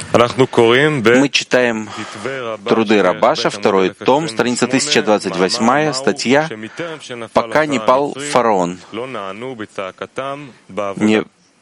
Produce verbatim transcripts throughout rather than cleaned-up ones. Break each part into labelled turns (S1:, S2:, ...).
S1: Мы читаем труды Рабаша, второй том, страница тысяча двадцать восемь, статья «Пока не пал фараон». Не...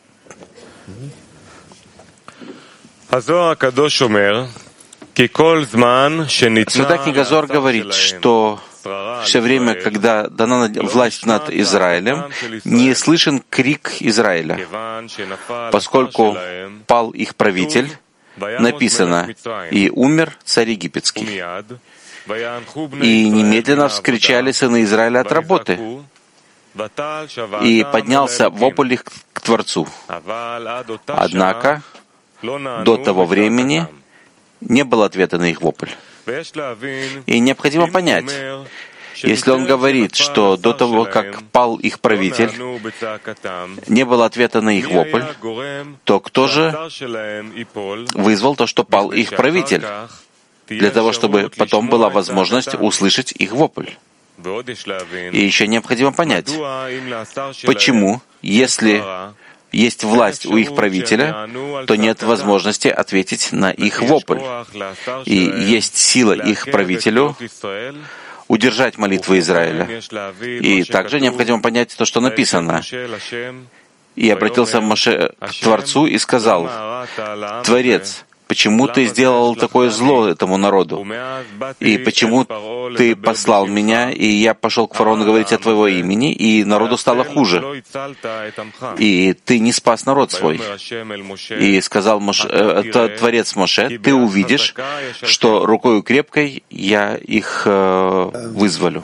S1: Святая книга Зоар говорит, что все время, когда дана власть над Израилем, не слышен крик Израиля, поскольку пал их правитель, написано, и умер царь египетский. И немедленно вскричали сыны Израиля от работы, и поднялся вопль их к Творцу. Однако до того времени не было ответа на их вопль. И необходимо понять, если он говорит, что до того, как пал их правитель, не было ответа на их вопль, то кто же вызвал то, что пал их правитель, для того, чтобы потом была возможность услышать их вопль? И еще необходимо понять, почему, если есть власть у их правителя, то нет возможности ответить на их вопль. И есть сила их правителю удержать молитвы Израиля. И также необходимо понять то, что написано. И обратился Моше к Творцу и сказал: «Творец, почему ты сделал такое зло этому народу? И почему ты послал меня, и я пошел к фараону говорить о твоего имени, и народу стало хуже? И ты не спас народ свой». И сказал Моше, э, Творец Моше: «Ты увидишь, что рукою крепкой я их э, вызволю».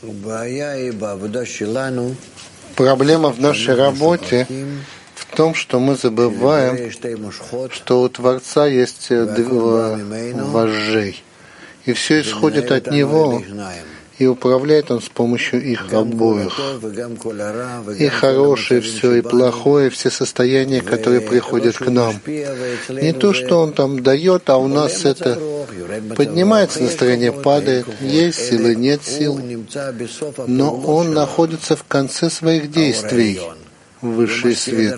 S2: Проблема в нашей работе в том, что мы забываем, что у Творца есть два вожжей, и все исходит от Него, и управляет Он с помощью их обоих. И хорошее все, и плохое, все состояния, которые приходят к нам. Не то, что Он там дает, а у нас это поднимается, настроение падает, есть силы, нет сил, но Он находится в конце своих действий. Высший свет.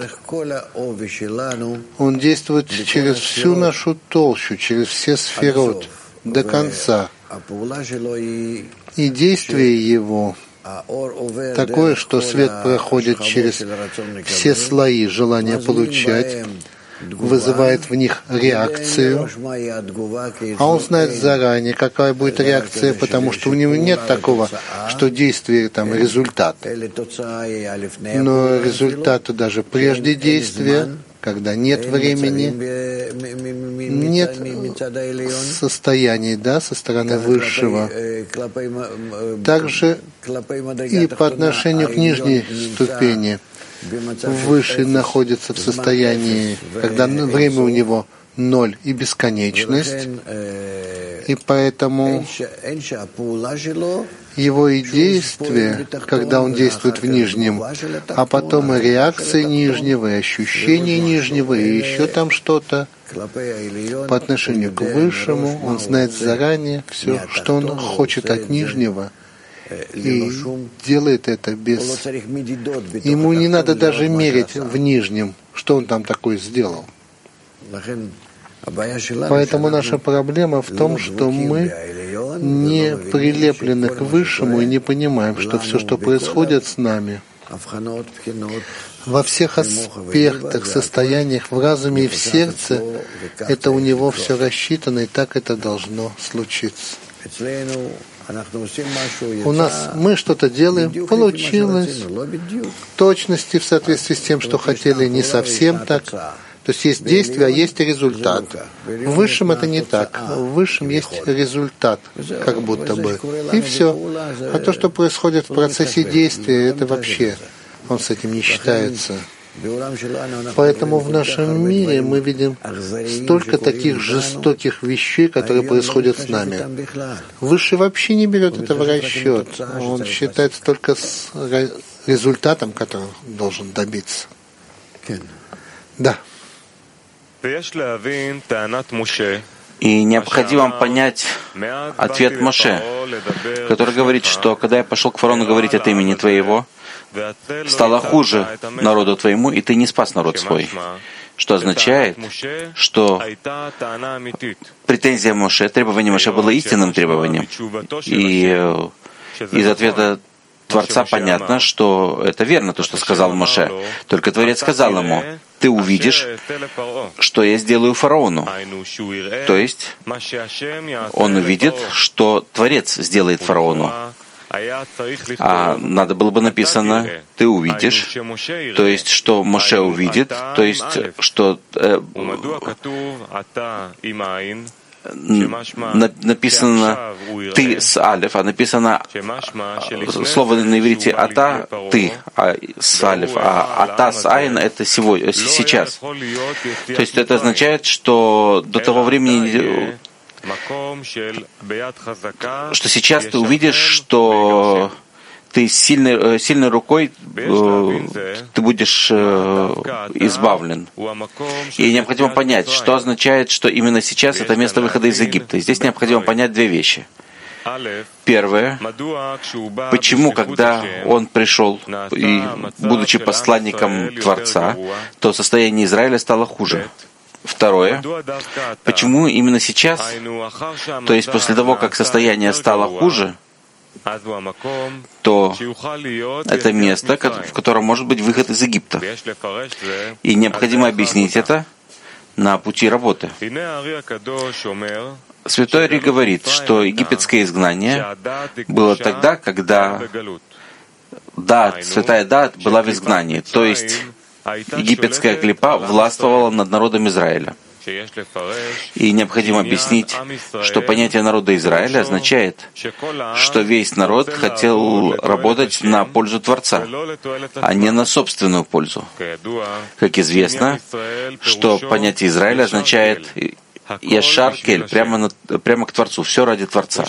S2: Он действует через всю нашу толщу, через все сферот, до конца. И действие Его такое, что свет проходит через все слои желания получать, вызывает в них реакцию, а он знает заранее, какая будет реакция, потому что у него нет такого, что действие там результат. Но результаты даже прежде действия, когда нет времени, нет состояний, да, со стороны Высшего. Также и по отношению к нижней ступени. Высший находится в состоянии, когда время у него ноль и бесконечность, и поэтому его и действия, когда он действует в нижнем, а потом и реакции нижнего, и ощущения нижнего, и еще там что-то, по отношению к Высшему, он знает заранее все, что он хочет от нижнего, и делает это без... Ему не надо даже мерить в нижнем, что он там такое сделал. Поэтому наша проблема в том, что мы не прилеплены к Высшему и не понимаем, что все, что происходит с нами, во всех аспектах, состояниях, в разуме и в сердце, это у него все рассчитано, и так это должно случиться. У нас мы что-то делаем, получилось в точности, в соответствии с тем, что хотели, не совсем так. То есть есть действие, а есть результат. В Высшем это не так. В Высшем есть результат, как будто бы. И все. А то, что происходит в процессе действия, это вообще, он с этим не считается. Поэтому в нашем мире мы видим столько таких жестоких вещей, которые происходят с нами. Высший вообще не берет это в расчет. Он считается только с результатом, который он должен добиться. Да.
S1: И необходимо понять ответ Моше, который говорит, что когда я пошел к фараону говорить от имени твоего, стало хуже народу твоему, и ты не спас народ свой. что означает, что претензия Моше, требование Моше было истинным требованием. И из ответа Творца понятно, что это верно, то, что сказал Моше. Только Творец сказал ему: ты увидишь, что я сделаю фараону. То есть он увидит, что Творец сделает фараону. А надо было бы написано: ты увидишь, то есть что Моше увидит, то есть что э, написано «ты» с алиф, а написано слово на иврите «ата» — «ты» а с алиф, а «ата» с айн — это сегодня, сейчас. То есть это означает, что до того времени, что сейчас ты увидишь, что ты сильной, сильной рукой э, ты будешь э, избавлен. И необходимо понять, что означает, что именно сейчас это место выхода из Египта. И здесь необходимо понять две вещи. Первое, почему, когда он пришел, и, будучи посланником Творца, то состояние Израиля стало хуже. Второе, почему именно сейчас, то есть после того, как состояние стало хуже, то это место, в котором может быть выход из Египта. И необходимо объяснить это на пути работы. Святой Ари говорит, что египетское изгнание было тогда, когда дат, святая дат была в изгнании, то есть египетская клипа властвовала над народом Израиля. И необходимо объяснить, что понятие народа Израиля означает, что весь народ хотел работать на пользу Творца, а не на собственную пользу. Как известно, что понятие Израиля означает Яшар Кель, прямо, на, прямо к Творцу, все ради Творца.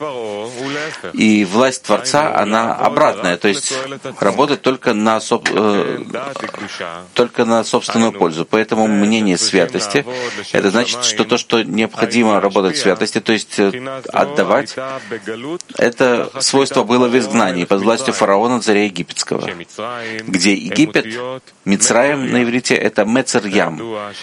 S1: И власть Творца, она обратная, то есть работает только на, соб, э, только на собственную пользу. Поэтому мнение святости, это значит, что то, что необходимо работать в святости, то есть отдавать, это свойство было в изгнании под властью фараона, царя египетского, где Египет, Мицраим на иврите, это Мецер Ям,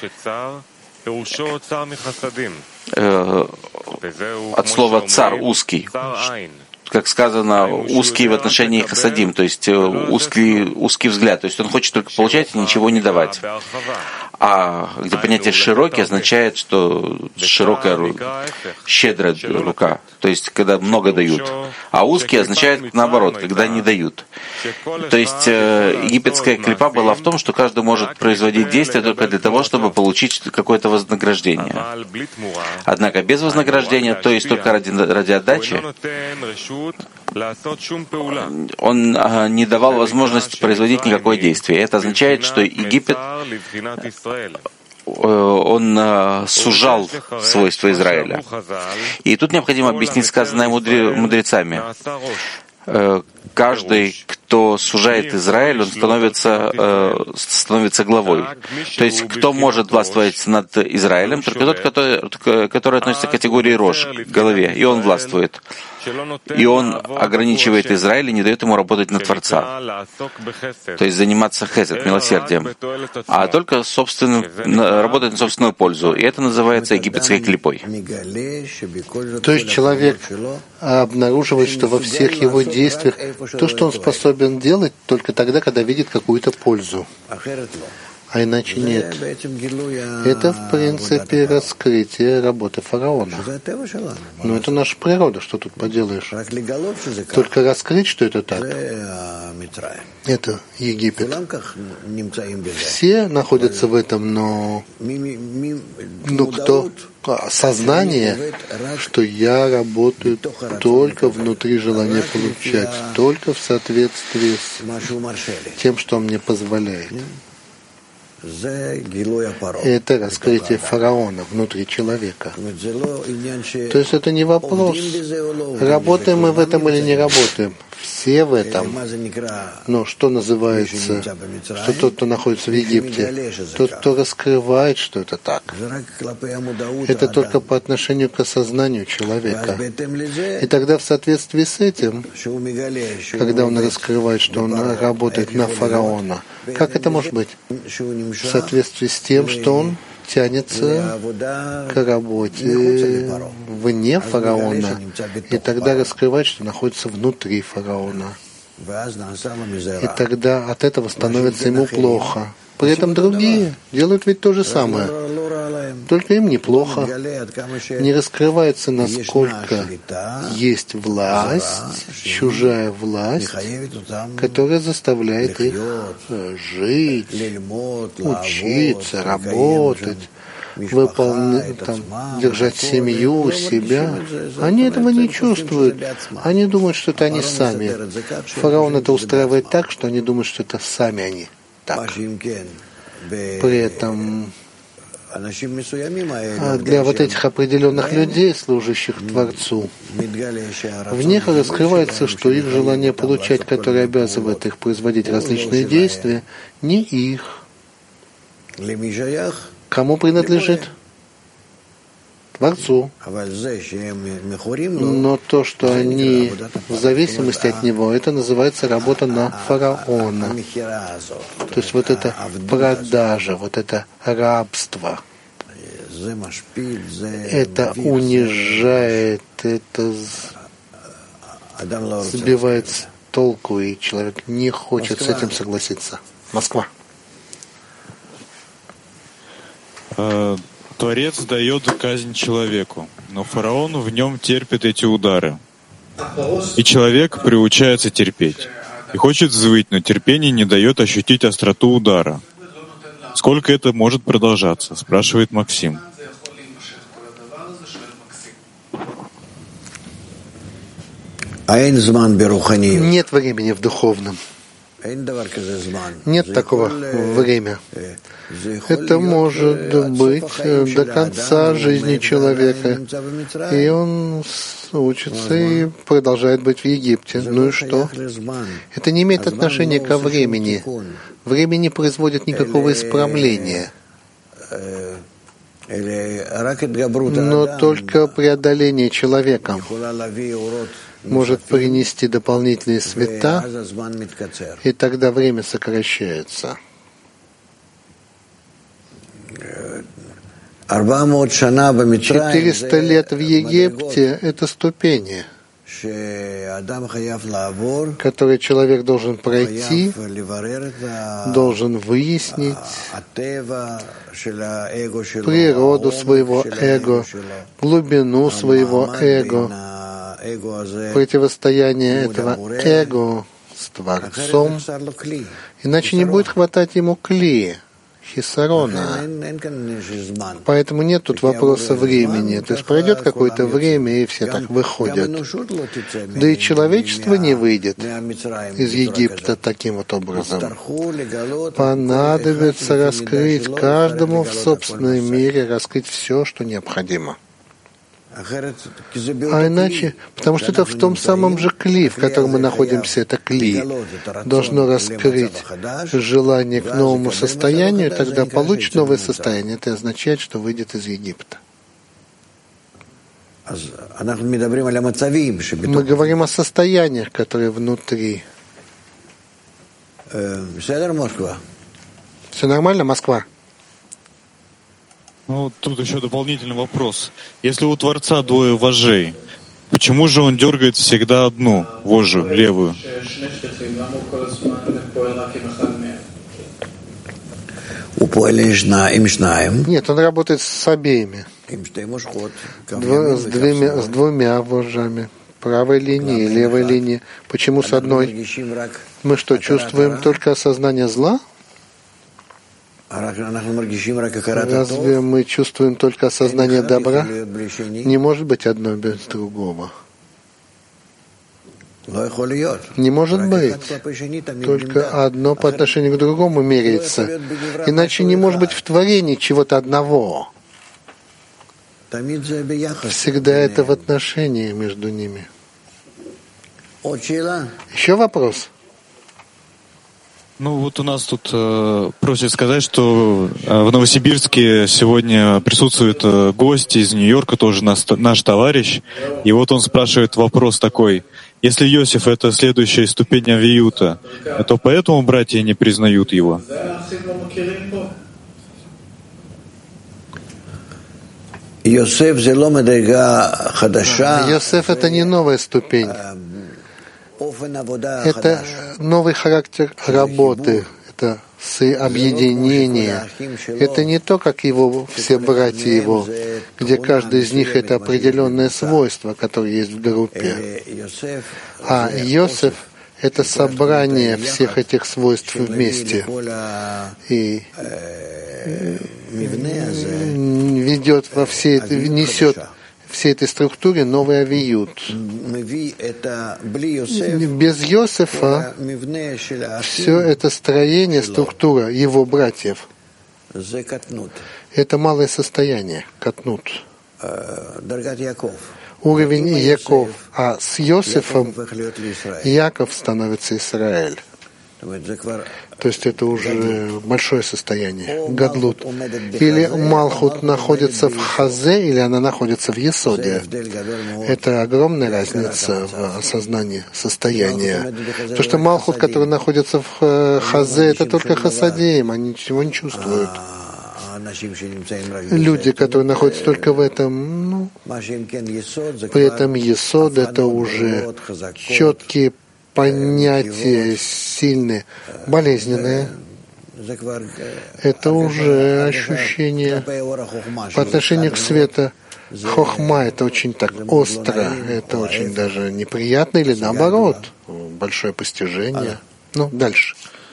S1: от слова «цар» — узкий, как сказано, узкий в отношении хасадим, то есть узкий, узкий взгляд, то есть он хочет только получать и ничего не давать. А где понятие «широкий» означает, что широкая рука, щедрая рука, то есть когда много дают. А узкий означает наоборот, когда не дают. То есть э, египетская клипа была в том, что каждый может производить действия только для того, чтобы получить какое-то вознаграждение. Однако без вознаграждения, то есть только ради, ради отдачи, он э, не давал возможности производить никакое действие. Это означает, что Египет он э, сужал свойства Израиля. И тут необходимо объяснить сказанное мудре, мудрецами. Э, каждый, кто сужает Израиль, он становится, э, становится главой. То есть, кто может властвовать над Израилем? Только тот, который, который относится к категории Рош, к голове, и он властвует. И он ограничивает Израиль и не дает ему работать на Творца, то есть заниматься хесед, милосердием, а только собственным, работать на собственную пользу. И это называется египетской клипой.
S2: То есть человек обнаруживает, что во всех его действиях то, что он способен делать, только тогда, когда видит какую-то пользу. А иначе нет. Это, в принципе, раскрытие работы фараона. Но это наша природа, что тут поделаешь. Только раскрыть, что это так. Это Египет. Все находятся в этом, но, но кто? Сознание, что я работаю только внутри желания получать, только в соответствии с тем, что он мне позволяет. Это раскрытие фараона внутри человека. То есть это не вопрос, работаем мы в этом или не работаем. все в этом. Но что называется, что тот, кто находится в Египте, тот, кто раскрывает, что это так, это только по отношению к осознанию человека. И тогда в соответствии с этим, когда он раскрывает, что он работает на фараона, как это может быть? В соответствии с тем, что он тянется к работе вне фараона, и тогда раскрывает, что находится внутри фараона. И тогда от этого становится ему плохо. При этом другие делают ведь то же самое. Только им неплохо. Не раскрывается, насколько есть власть, чужая власть, которая заставляет их жить, учиться, работать, выполнять, там, держать семью, себя. Они этого не чувствуют. Они думают, что это они сами. Фараон это устраивает так, что они думают, что это сами они. Так. При этом для вот этих определенных людей, служащих Творцу, в них раскрывается, что их желание получать, которое обязывает их производить различные действия, не их. Кому принадлежит? Творцу. Но то, что они в зависимости от него, это называется работа на фараона. То есть вот это продажа, вот это рабство. Это унижает, это сбивает с толку, и человек не хочет с этим согласиться. Москва.
S3: Творец дает казнь человеку, но фараон в нем терпит эти удары. И человек приучается терпеть. И хочет взвыть, но терпение не дает ощутить остроту удара. Сколько это может продолжаться? Спрашивает Максим.
S2: Нет времени в духовном. Нет такого времени. Это может быть до конца жизни человека. И он учится и продолжает быть в Египте. Ну и что? Это не имеет отношения ко времени. Время не производит никакого исправления. Но только преодоление человека может принести дополнительные света, и тогда время сокращается. Четыреста лет в Египте — это ступени, которые человек должен пройти, должен выяснить природу своего эго, глубину своего эго, противостояние этого эго с Творцом, иначе не будет хватать ему кли, хисарона. Поэтому нет тут вопроса времени. То есть пройдет какое-то время, и все так выходят. Да и человечество не выйдет из Египта таким вот образом. Понадобится раскрыть каждому в собственном мире, раскрыть все, что необходимо. А иначе, потому что это в том самом же кли, в котором мы находимся, это кли, должно раскрыть желание к новому состоянию, тогда получит новое состояние. Это означает, что выйдет из Египта. Мы говорим о состояниях, которые внутри. Все нормально, Москва?
S3: Ну, тут еще дополнительный вопрос. Если у Творца двое вожжей, почему же он дергает всегда одну вожжу, левую?
S2: Нет, он работает с обеими. Дво, с, двумя, с двумя вожжами. Правой линии и левой линии. Почему с одной? Мы что, чувствуем только осознание зла? Разве мы чувствуем только осознание добра? Не может быть одно без другого. Не может быть. Только одно по отношению к другому меряется. Иначе не может быть в творении чего-то одного. Всегда это в отношении между ними. Еще вопрос?
S3: Ну вот у нас тут э, просят сказать, что э, в Новосибирске сегодня присутствует э, гость из Нью-Йорка, тоже наш, наш товарищ. И вот он спрашивает вопрос такой. Если Йосеф — это следующая ступень Авиюта, то поэтому братья не признают его?
S2: Йосеф — это не новая ступень. Это новый характер работы, это объединение. Это не то, как его все братья его, где каждый из них — это определенное свойство, которое есть в группе. А Йосеф — это собрание всех этих свойств вместе. И ведет во все это, несет всей этой структуре новый авиют. Без Йосефа все это строение, структура его братьев, это малое состояние, катнут. Уровень Яков, а с Йосефом Яков становится Израиль. То есть это уже большое состояние, гадлут. Или Малхут находится в Хазе, или она находится в Есоде. Это огромная разница в осознании состояния. То, что Малхут, который находится в Хазе, это только Хасадеем, они ничего не чувствуют. Люди, которые находятся только в этом, ну, при этом Есод — это уже четкие понятия, сильные, болезненные. Это уже ощущение по отношению к свету. Хохма — это очень так остро, это очень даже неприятно, или наоборот, большое постижение. Ну, дальше.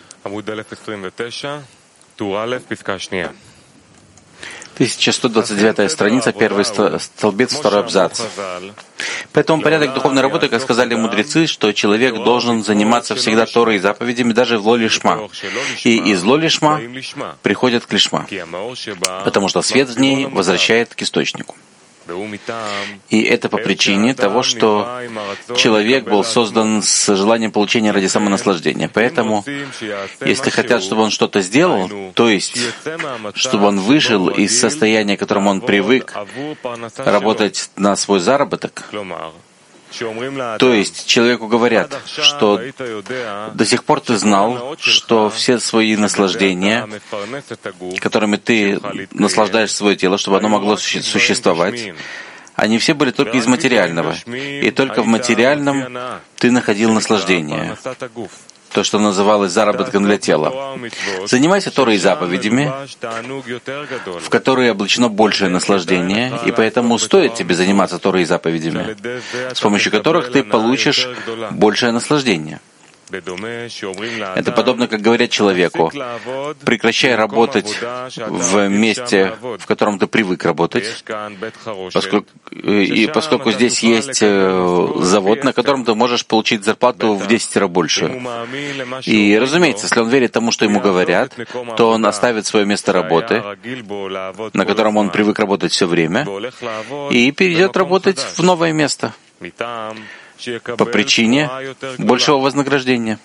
S1: тысяча сто двадцать девятая страница, первый столбец, второй абзац. Поэтому порядок духовной работы, как сказали мудрецы, что человек должен заниматься всегда Торой и заповедями, даже в ло-лишма. И из ло-лишма приходят к лишма, потому что свет в ней возвращает к источнику. И это по причине того, что человек был создан с желанием получения ради самонаслаждения. Поэтому, если хотят, чтобы он что-то сделал, то есть, чтобы он вышел из состояния, к которому он привык, работать на свой заработок, то есть человеку говорят, что до сих пор ты знал, что все свои наслаждения, которыми ты наслаждаешь свое тело, чтобы оно могло существовать, они все были только из материального. И только в материальном ты находил наслаждение. То, что называлось заработком для тела. Занимайся Торой и заповедями, в которые облачено большее наслаждение, и поэтому стоит тебе заниматься Торой и заповедями, с помощью которых ты получишь большее наслаждение. Это подобно, как говорят человеку: прекращай работать в месте, в котором ты привык работать, поскольку, и поскольку здесь есть завод, на котором ты можешь получить зарплату в десять раз больше. И, разумеется, если он верит тому, что ему говорят, то он оставит свое место работы, на котором он привык работать все время, и перейдет работать в новое место по причине большего вознаграждения.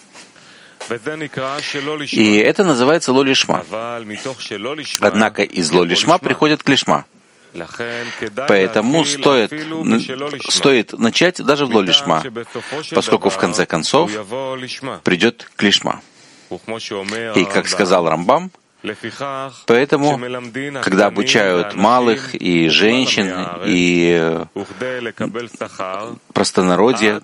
S1: И это называется ло-лишма. Однако из ло-лишма приходит к лишма. Поэтому стоит, стоит начать даже в ло-лишма, поскольку в конце концов придет к лишма. И, как сказал Рамбам, поэтому, когда обучают малых и женщин, и простонародье,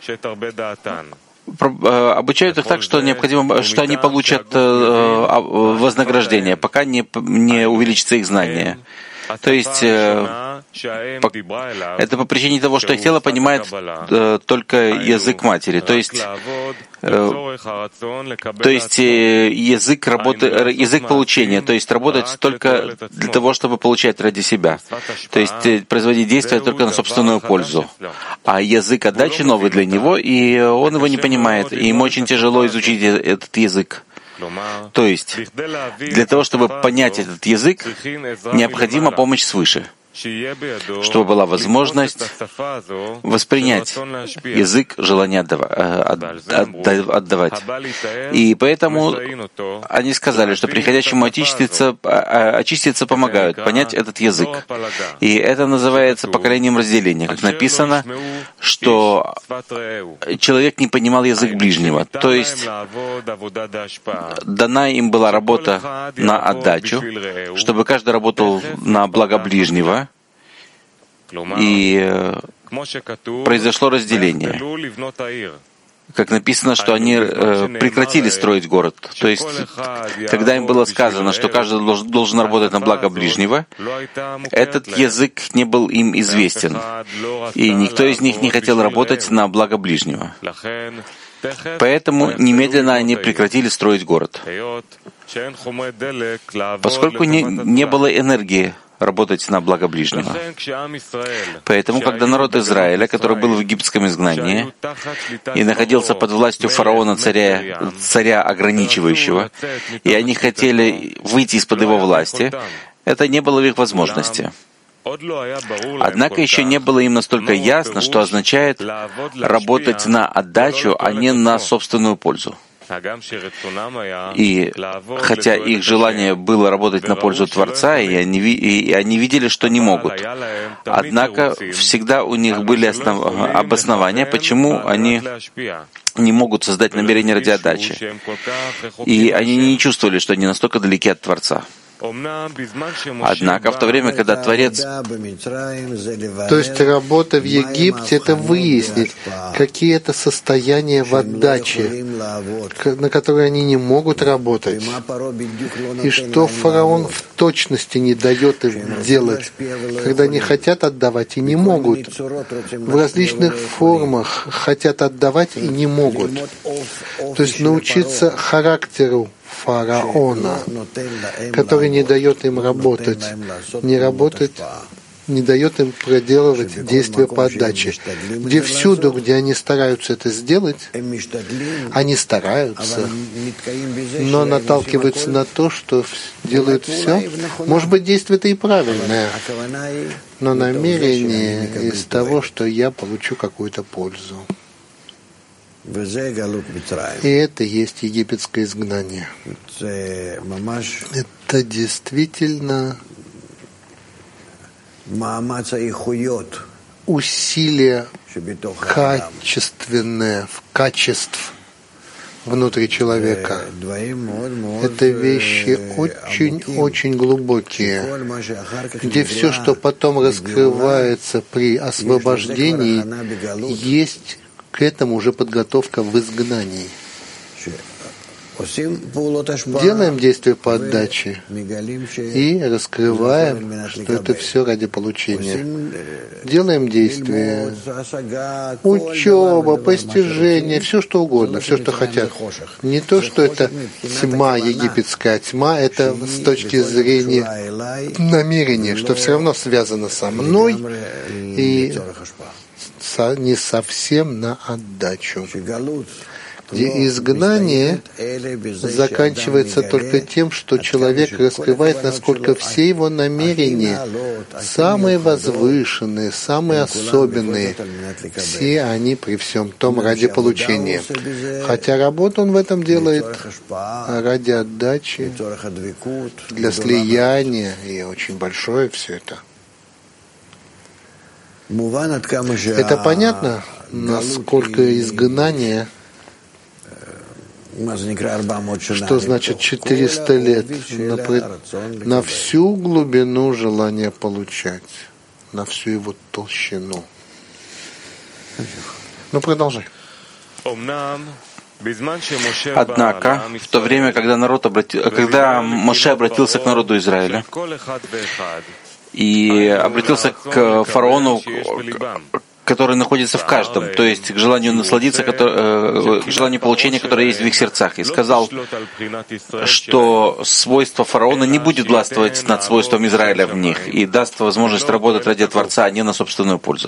S1: обучают их так, что необходимо, что они получат вознаграждение, пока не, не увеличится их знание. То есть это по причине того, что их тело понимает только язык матери, то есть, то есть язык работы, язык получения, то есть работать только для того, чтобы получать ради себя, то есть производить действия только на собственную пользу. А язык отдачи новый для него, и он его не понимает, и ему очень тяжело изучить этот язык. То есть, для того, чтобы понять этот язык, необходима помощь свыше. чтобы была возможность воспринять язык желания отдавать. И поэтому они сказали, что приходящему очиститься, очиститься помогают понять этот язык. И это называется поколением разделения. Как написано, что человек не понимал язык ближнего. То есть дана им была работа на отдачу, чтобы каждый работал на благо ближнего, и произошло разделение. Как написано, что они э, прекратили строить город. То есть, когда им было сказано, что каждый должен, должен работать на благо ближнего, этот язык не был им известен. И никто из них не хотел работать на благо ближнего. Поэтому немедленно они прекратили строить город. Поскольку не, не было энергии работать на благо ближнего. Поэтому, когда народ Израиля, который был в египетском изгнании и находился под властью фараона, царя, царя ограничивающего, и они хотели выйти из-под его власти, это не было в их возможности. Однако еще не было им настолько ясно, что означает работать на отдачу, а не на собственную пользу. И хотя их желание было работать на пользу Творца, и они, и они видели, что не могут, однако всегда у них были основ... обоснования, почему они не могут создать намерение ради отдачи. И они не чувствовали, что они настолько далеки от Творца. Однако в то время, когда Творец...
S2: То есть работа в Египте — это выяснить, какие это состояния в отдаче, на которые они не могут работать, и что фараон в точности не дает им делать, когда они хотят отдавать и не могут. В различных формах хотят отдавать и не могут. То есть научиться характеру фараона, который не дает им работать, не работать, не дает им проделывать действия по отдаче. Где всюду, где они стараются это сделать, они стараются, но наталкиваются на то, что делают все. Может быть, действие-то и правильное, но намерение из того, что я получу какую-то пользу. И это есть египетское изгнание. Это действительно усилие качественное, в качеств внутри человека. Это вещи очень-очень глубокие, где все, что потом раскрывается при освобождении, есть к этому уже подготовка в изгнании. Делаем действия по отдаче и раскрываем, что это все ради получения. Делаем действия, учеба, постижение, все что угодно, все, что хотят. Не то, что это тьма египетская, тьма — это с точки зрения намерения, что все равно связано со мной и не совсем на отдачу. Где изгнание заканчивается только тем, что человек раскрывает, насколько все его намерения, самые возвышенные, самые особенные, все они при всем том ради получения. Хотя работу он в этом делает ради отдачи, для слияния, и очень большое все это. Это понятно, насколько изгнание, что значит четыреста лет, на, на всю глубину желания получать, на всю его толщину. Ну, продолжай.
S1: Однако, в то время, когда, народ обрати... когда Моше обратился к народу Израиля, и обратился к фараону, который находится в каждом, то есть к желанию насладиться, к желанию получения, которое есть в их сердцах. И сказал, что свойство фараона не будет властвовать над свойством Израиля в них и даст возможность работать ради Творца, а не на собственную пользу.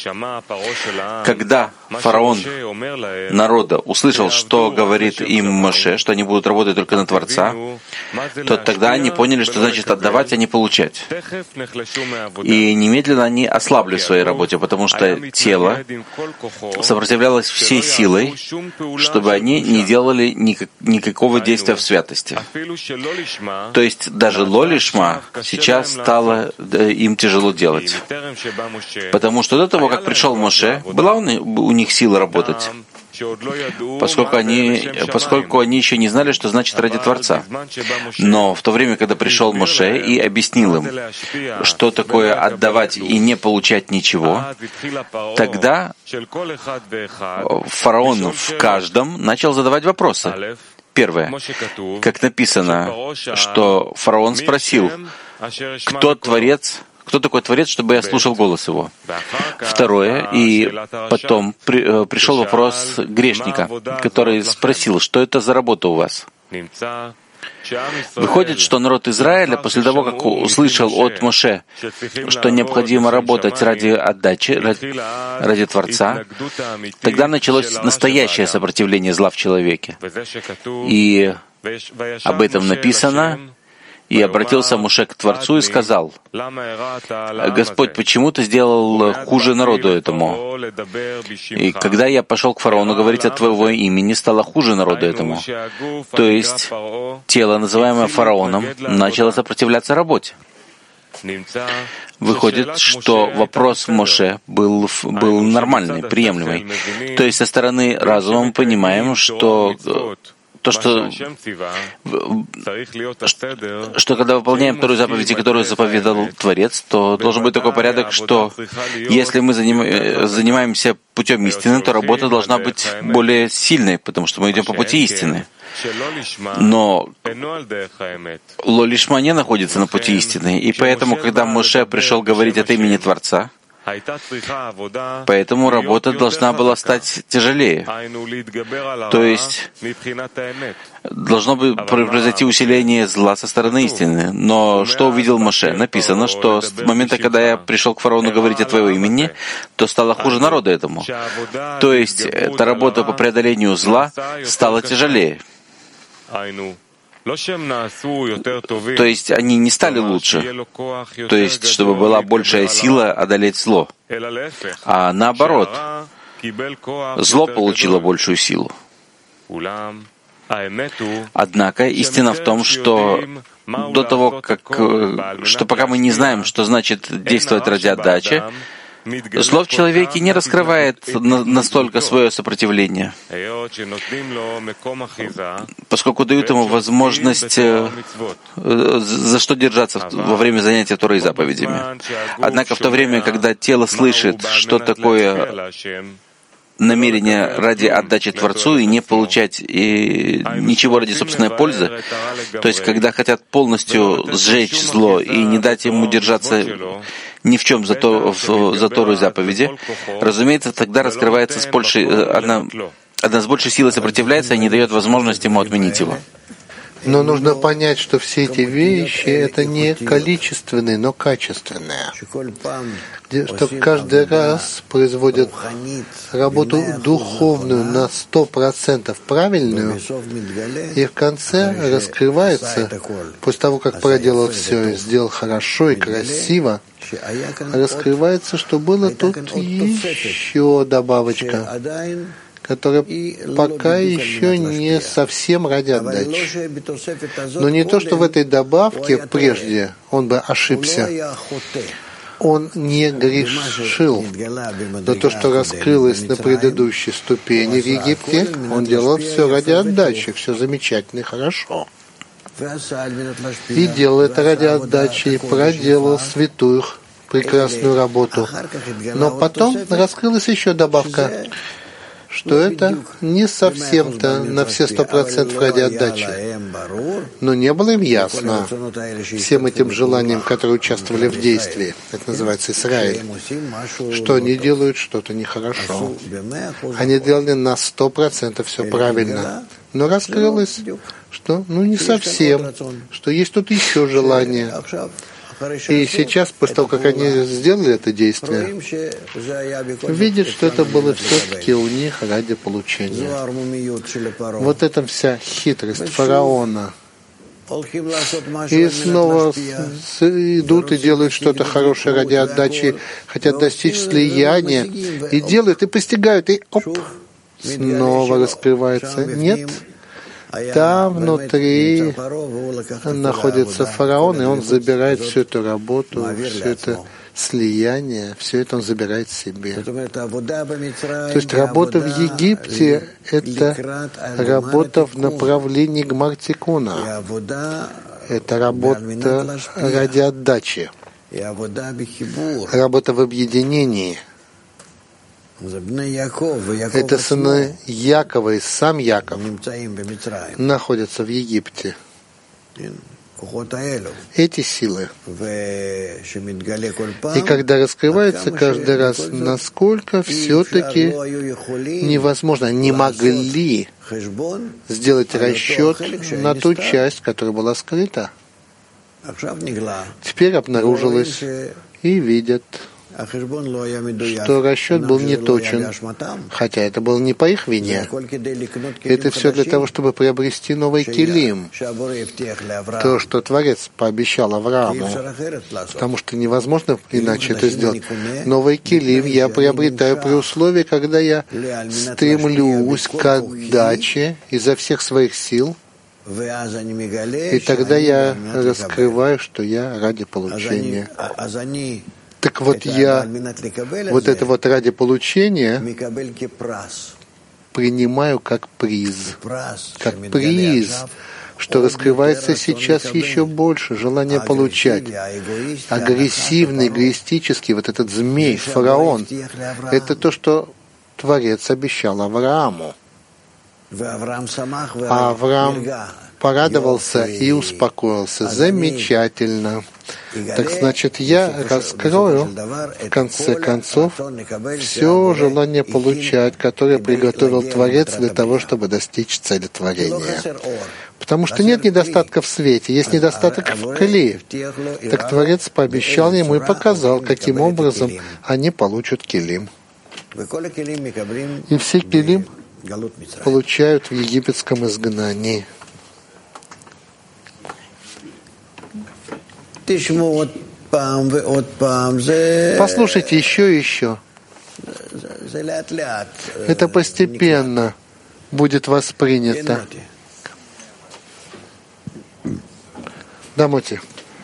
S1: Когда фараон народа услышал, что говорит им Моше, что они будут работать только на Творца, то тогда они поняли, что значит отдавать, а не получать. И немедленно они ослабли в своей работе, потому что тело сопротивлялось всей силой, чтобы они не делали никак, никакого действия в святости. То есть даже лолишма сейчас стало им тяжело делать. Потому что до того, как пришел Моше, была у них сила работать. Поскольку они, поскольку они еще не знали, что значит ради Творца. Но в то время, когда пришел Моше и объяснил им, что такое отдавать и не получать ничего, тогда фараон в каждом начал задавать вопросы. Первое. Как написано, что фараон спросил, кто Творец, кто такой Творец, чтобы я слушал голос его? Второе, и потом при, пришел вопрос грешника, который спросил, что это за работа у вас? Выходит, что народ Израиля, после того, как услышал от Моше, что необходимо работать ради отдачи, ради, ради Творца, тогда началось настоящее сопротивление зла в человеке. И об этом написано, и обратился Моше к Творцу и сказал: «Господь, почему ты сделал хуже народу этому? И когда я пошел к фараону говорить от твоего имени, стало хуже народу этому». То есть тело, называемое фараоном, начало сопротивляться работе. Выходит, что вопрос Моше был, был нормальный, приемлемый. То есть со стороны разума мы понимаем, что то, что, что когда выполняем вторую заповедь, которую заповедал Творец, то должен быть такой порядок, что если мы занимаемся путем истины, то работа должна быть более сильной, потому что мы идем по пути истины. Но лолишма не находится на пути истины, и поэтому, когда Моше пришел говорить от имени Творца, поэтому работа должна была стать тяжелее. То есть должно бы произойти усиление зла со стороны истины. Но что увидел Моше? Написано, что с момента, когда я пришел к фараону говорить о твоего имени, то стало хуже народу этому. То есть эта работа по преодолению зла стала тяжелее. То есть они не стали лучше, то есть чтобы была большая сила одолеть зло, а наоборот, зло получило большую силу. Однако истина в том, что до того, как, что пока мы не знаем, что значит действовать ради отдачи, зло в человеке не раскрывает на, настолько свое сопротивление, поскольку дают ему возможность э, за что держаться во время занятия Торой и заповедями. Однако в то время, когда тело слышит, что такое намерение ради отдачи Творцу и не получать и ничего ради собственной пользы, то есть когда хотят полностью сжечь зло и не дать ему держаться ни в чем за, то, за Тору и заповеди, разумеется, тогда раскрывается с большей, одна, одна с большей силой сопротивляется и не дает возможности ему отменить его.
S2: Но нужно понять, что все эти вещи — это не количественные, но качественные. Что каждый раз производят работу духовную на сто процентов правильную, и в конце раскрывается, после того, как проделал все и сделал хорошо и красиво, раскрывается, что было тут еще добавочка, которая пока еще не совсем ради отдачи. Но не то, что в этой добавке прежде он бы ошибся, он не грешил, но то, что раскрылось на предыдущей ступени в Египте, он делал все ради отдачи, все замечательно и хорошо. И делал это ради отдачи, и проделал святую, прекрасную работу. Но потом раскрылась еще добавка, что это не совсем-то на все сто процентов ради отдачи. Но не было им ясно всем этим желаниям, которые участвовали в действии, это называется Израиль, что они делают что-то нехорошо. Они делали на сто процентов все правильно. Но раскрылось, что ну не совсем, что есть тут еще желание. И сейчас, после того, как они сделали это действие, видят, что это было все-таки у них ради получения. Вот это вся хитрость фараона. И снова идут и делают что-то хорошее ради отдачи, хотят достичь слияния, и делают, и постигают, и оп, снова раскрывается. Нет. Там внутри находится фараон, и он забирает всю эту работу, все это слияние, все это он забирает себе. То есть работа в Египте — это работа в направлении Гмар-Тикуна. Это работа ради отдачи, работа в объединении. Это сыны Якова, и сам Яков находятся в Египте. Эти силы. И когда раскрывается каждый раз, насколько все-таки невозможно, не могли сделать расчет на ту часть, которая была скрыта. Теперь обнаружилось и видят, что расчет был не точен, хотя это было не по их вине. Это все для того, чтобы приобрести новый килим, то, что Творец пообещал Аврааму, потому что невозможно иначе это сделать. Новый килим я приобретаю при условии, когда я стремлюсь к отдаче изо всех своих сил, и тогда я раскрываю, что я ради получения. Так вот я вот это вот ради получения принимаю как приз, как приз, что раскрывается сейчас еще больше, желание получать. Агрессивный, эгоистический, вот этот змей, фараон, это то, что Творец обещал Аврааму. А Авраам порадовался и успокоился. Замечательно. Так значит, я раскрою, в конце концов, все желание получать, которое приготовил Творец для того, чтобы достичь цели творения. Потому что нет недостатка в свете, есть недостаток в кли. Так Творец пообещал ему и показал, каким образом они получат килим. И все килим получают в египетском изгнании. Послушайте еще и еще. Это постепенно будет воспринято. Да, Моти.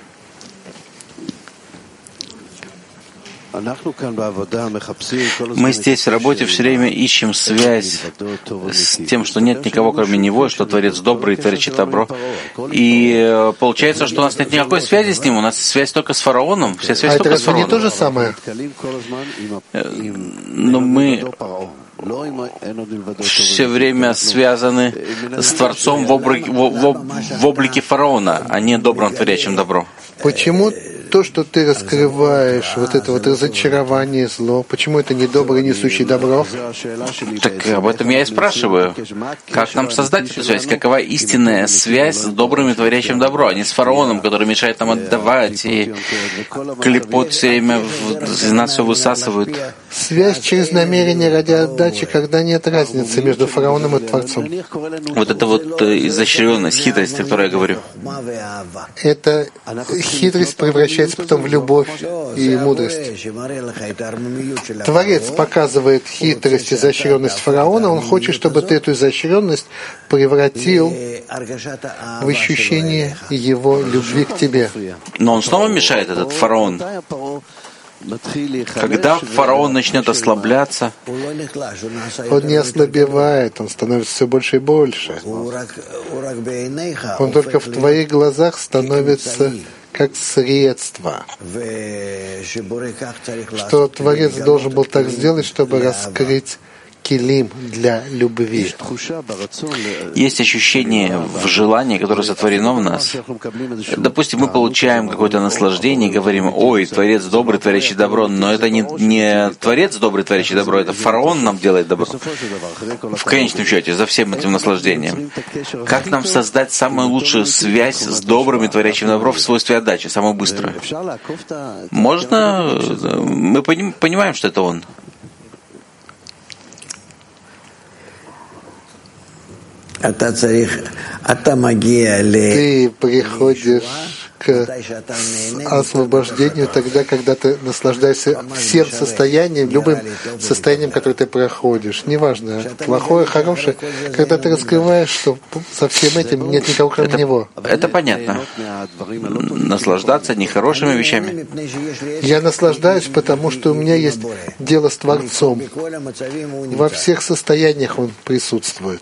S1: Мы здесь в работе все время ищем связь с тем, что нет никого кроме Него, что Творец добрый, творит добро. И получается, что у нас нет никакой связи с Ним, у нас связь только с фараоном, вся связь
S2: а
S1: только
S2: это
S1: с фараоном.
S2: Не то же самое?
S1: Но мы все время связаны с Творцом в облике, в, в, в облике фараона, а не добрым творящим добро.
S2: Почему то, что ты раскрываешь, вот это вот разочарование, зло, почему это не добрый, несущий добро?
S1: Так об этом я и спрашиваю. Как нам создать эту связь? Какова истинная связь с добрым и творящим добро, а не с фараоном, который мешает нам отдавать, и клепот все время из нас все высасывают?
S2: Связь через намерение ради отдачи, когда нет разницы между фараоном и Творцом.
S1: Вот это вот изощренность, хитрость, о которой я говорю.
S2: Эта хитрость превращается потом в любовь и мудрость. Творец показывает хитрость, изощренность фараона. Он хочет, чтобы ты эту изощренность превратил в ощущение его любви к тебе.
S1: Но он снова мешает, этот фараон. Когда фараон начнет ослабляться,
S2: он не ослабевает, он становится все больше и больше. Он только в твоих глазах становится как средство, что Творец должен был так сделать, чтобы раскрыть килим для любви.
S1: Есть ощущение в желании, которое сотворено в нас. Допустим, мы получаем какое-то наслаждение и говорим: ой, Творец добрый, творящий добро, но это не, не Творец добрый, творящий добро, это фараон нам делает добро. В конечном счете, за всем этим наслаждением. Как нам создать самую лучшую связь с добрым и творящим добро в свойстве отдачи, самую быструю? Можно, мы понимаем, что это он.
S2: Ты приходишь к освобождению тогда, когда ты наслаждаешься всем состоянием, любым состоянием, которое ты проходишь. Неважно, плохое, хорошее, когда ты раскрываешь, что со всем этим нет никого, кроме
S1: это,
S2: него.
S1: Это понятно. Наслаждаться нехорошими вещами.
S2: Я наслаждаюсь, потому что у меня есть дело с Творцом. Во всех состояниях он присутствует.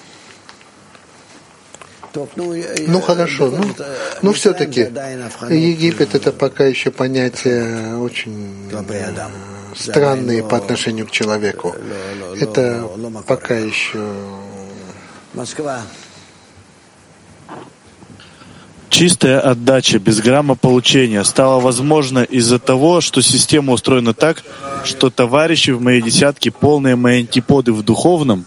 S2: Ну хорошо, ну, ну все-таки Египет — это пока еще понятия очень странные по отношению к человеку. Это пока еще...
S4: Чистая отдача без грамма получения стала возможна из-за того, что система устроена так, что товарищи в моей десятке, полные мои антиподы в духовном,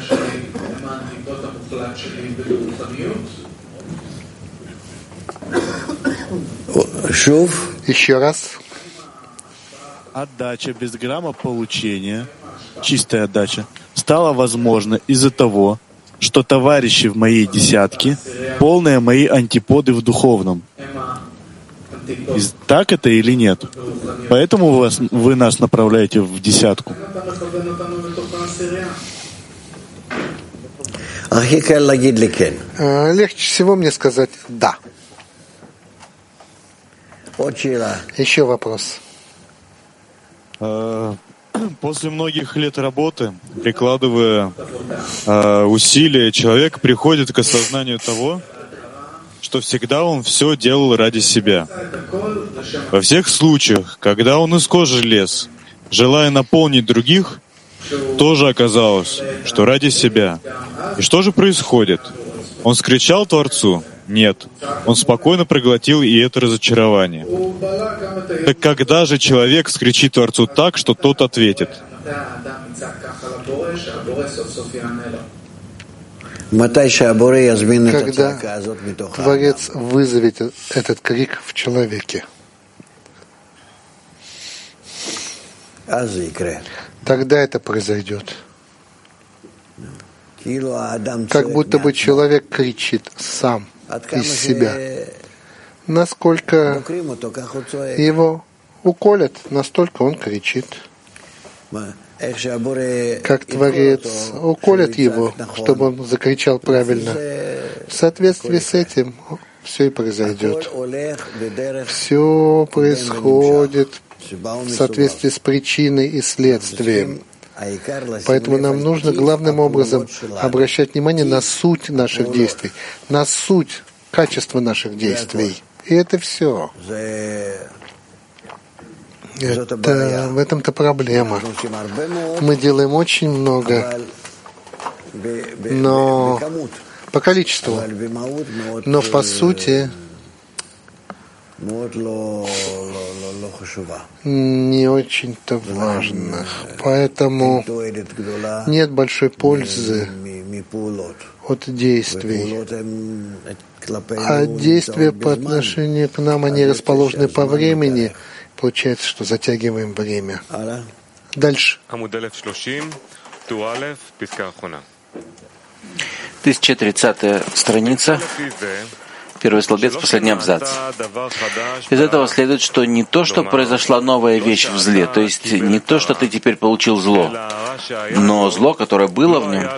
S2: Еще раз.
S4: Отдача без грамма получения, чистая отдача, стала возможна из-за того, что товарищи в моей десятке, полные мои антиподы в духовном. Так это или нет? Поэтому вас, вы нас направляете в десятку.
S2: Легче всего мне сказать «да». Еще вопрос.
S3: После многих лет работы, прикладывая э, усилия, человек приходит к осознанию того, что всегда он все делал ради себя. Во всех случаях, когда он из кожи лез, желая наполнить других, тоже оказалось, что ради себя. И что же происходит? Он скричал Творцу? Нет. Он спокойно проглотил и это разочарование. Так когда же человек скричит Творцу так, что тот ответит?
S2: Когда Творец вызовет этот крик в человеке, тогда это произойдет. Как будто бы человек кричит сам из себя. Насколько его уколят, настолько он кричит. Как Творец уколет его, чтобы он закричал правильно. В соответствии с этим все и произойдет. Все происходит в соответствии с причиной и следствием. Поэтому нам нужно главным образом обращать внимание на суть наших действий, на суть качества наших действий. И это все. Это, в этом-то проблема. Мы делаем очень много, но по количеству, но по сути не очень-то важно. Поэтому нет большой пользы от действий. А действия по отношению к нам, они расположены по времени. Получается, что затягиваем время. Дальше.
S1: тысяча тридцатая страница. Первый столбец, последний абзац. Из этого следует, что не то, что произошла новая вещь в зле, то есть не то, что ты теперь получил зло, но зло, которое было в нем,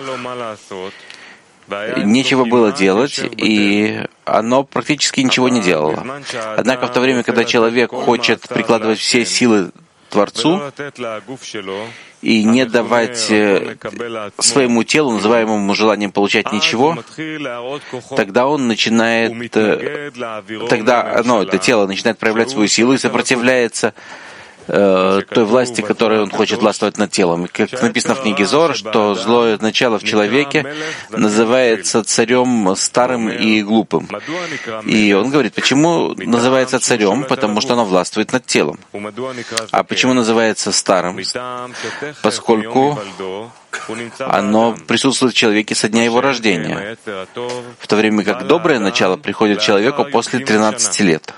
S1: нечего было делать, и оно практически ничего не делало. Однако в то время, когда человек хочет прикладывать все силы Творцу и не давать своему телу, называемому желанием получать ничего, тогда он начинает, тогда оно, это тело начинает проявлять свою силу и сопротивляется э, той власти, которой он хочет властвовать над телом. Как написано в книге Зор, что злое начало в человеке называется царем старым и глупым. И он говорит, почему называется царем? Потому что оно властвует над телом. А почему называется старым? Поскольку оно присутствует в человеке со дня его рождения, в то время как доброе начало приходит к человеку после тринадцати лет.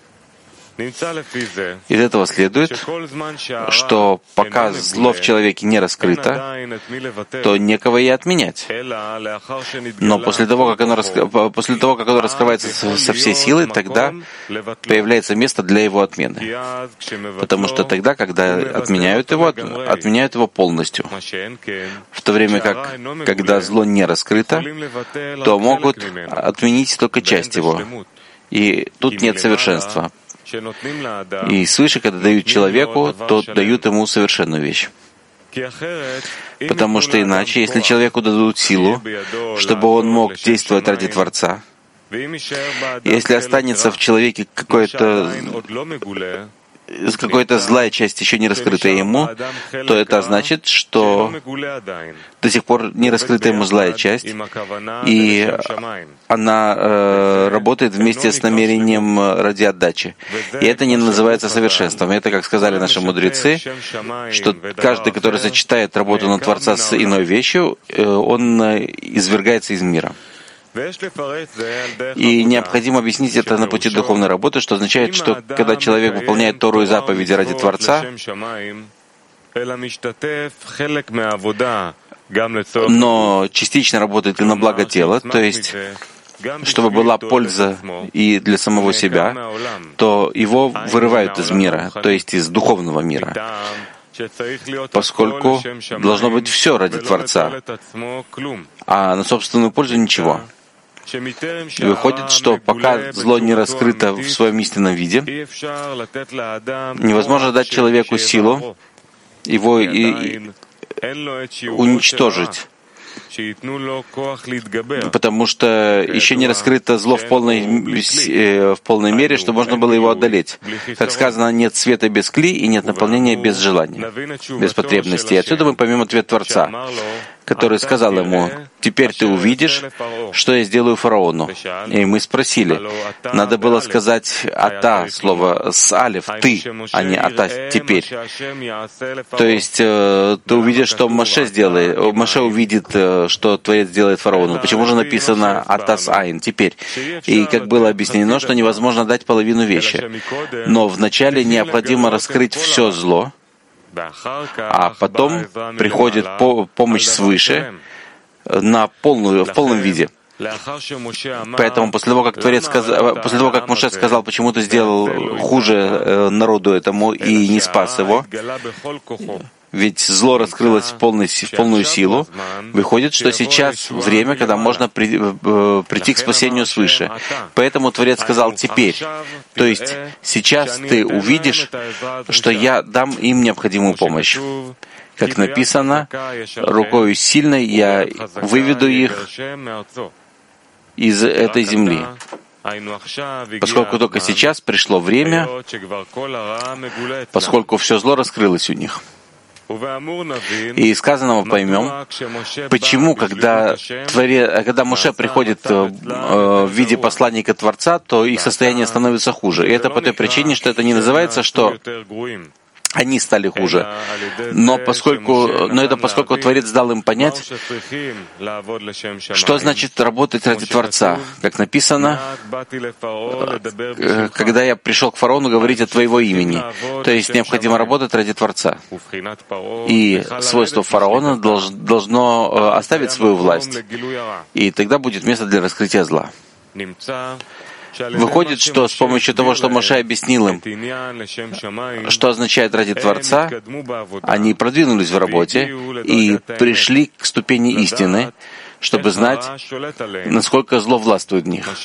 S1: Из этого следует, что пока зло в человеке не раскрыто, то некого и отменять. Но после того, как оно, раскры... после того, как оно раскрывается со всей силы, тогда появляется место для его отмены. Потому что тогда, когда отменяют его, отменяют его полностью. В то время как, когда зло не раскрыто, то могут отменить только часть его. И тут нет совершенства. И свыше, когда дают человеку, то дают ему совершенную вещь. Потому что иначе, если человеку дадут силу, чтобы он мог действовать ради Творца, если останется в человеке какое-то какая-то злая часть еще не раскрыта ему, то это значит, что до сих пор не раскрыта ему злая часть, и она э, работает вместе с намерением ради отдачи. И это не называется совершенством. Это, как сказали наши мудрецы, что каждый, который сочетает работу на Творца с иной вещью, э, он извергается из мира. И необходимо объяснить это на пути духовной работы, что означает, что когда человек выполняет Тору и заповеди ради Творца, но частично работает и на благо тела, то есть чтобы была польза и для самого себя, то его вырывают из мира, то есть из духовного мира, поскольку должно быть все ради Творца, а на собственную пользу ничего. И выходит, что пока зло не раскрыто в своем истинном виде, невозможно дать человеку силу его и уничтожить, потому что еще не раскрыто зло в полной, в полной мере, что можно было его одолеть. Как сказано, нет света без кли и нет наполнения без желания, без потребности. И отсюда мы поймем ответ Творца, который сказал ему: «Теперь ты увидишь, что я сделаю фараону». И мы спросили, надо было сказать «ата», слово с алиф, «ты», а не «ата», «теперь». То есть ты увидишь, что Моше сделает, Моше увидит, что Творец делает фараону. Почему же написано «ата с айн», «теперь»? И как было объяснено, что невозможно дать половину вещи. Но вначале необходимо раскрыть все зло, а потом приходит помощь свыше на полную, в полном виде. Поэтому после того, как Творец сказал, после того, как Моше сказал, почему ты сделал хуже народу этому и не спас его, ведь зло раскрылось в, полной, в полную силу, выходит, что сейчас время, когда можно при, э, прийти к спасению свыше. Поэтому Творец сказал «теперь». То есть сейчас ты увидишь, что я дам им необходимую помощь. Как написано, рукою сильной я выведу их из этой земли. Поскольку только сейчас пришло время, поскольку все зло раскрылось у них. И из сказанного поймем, почему, когда, Творе, когда Моше приходит в виде посланника Творца, то их состояние становится хуже. И это по той причине, что это не называется, что они стали хуже. Но, поскольку, но это поскольку Творец дал им понять, что значит работать ради Творца. Как написано, когда я пришел к фараону говорить от твоего имени. То есть необходимо работать ради Творца. И свойство фараона должно оставить свою власть. И тогда будет место для раскрытия зла. Выходит, что с помощью того, что Моше объяснил им, что означает ради Творца, они продвинулись в работе и пришли к ступени истины, чтобы знать, насколько зло властвует в них.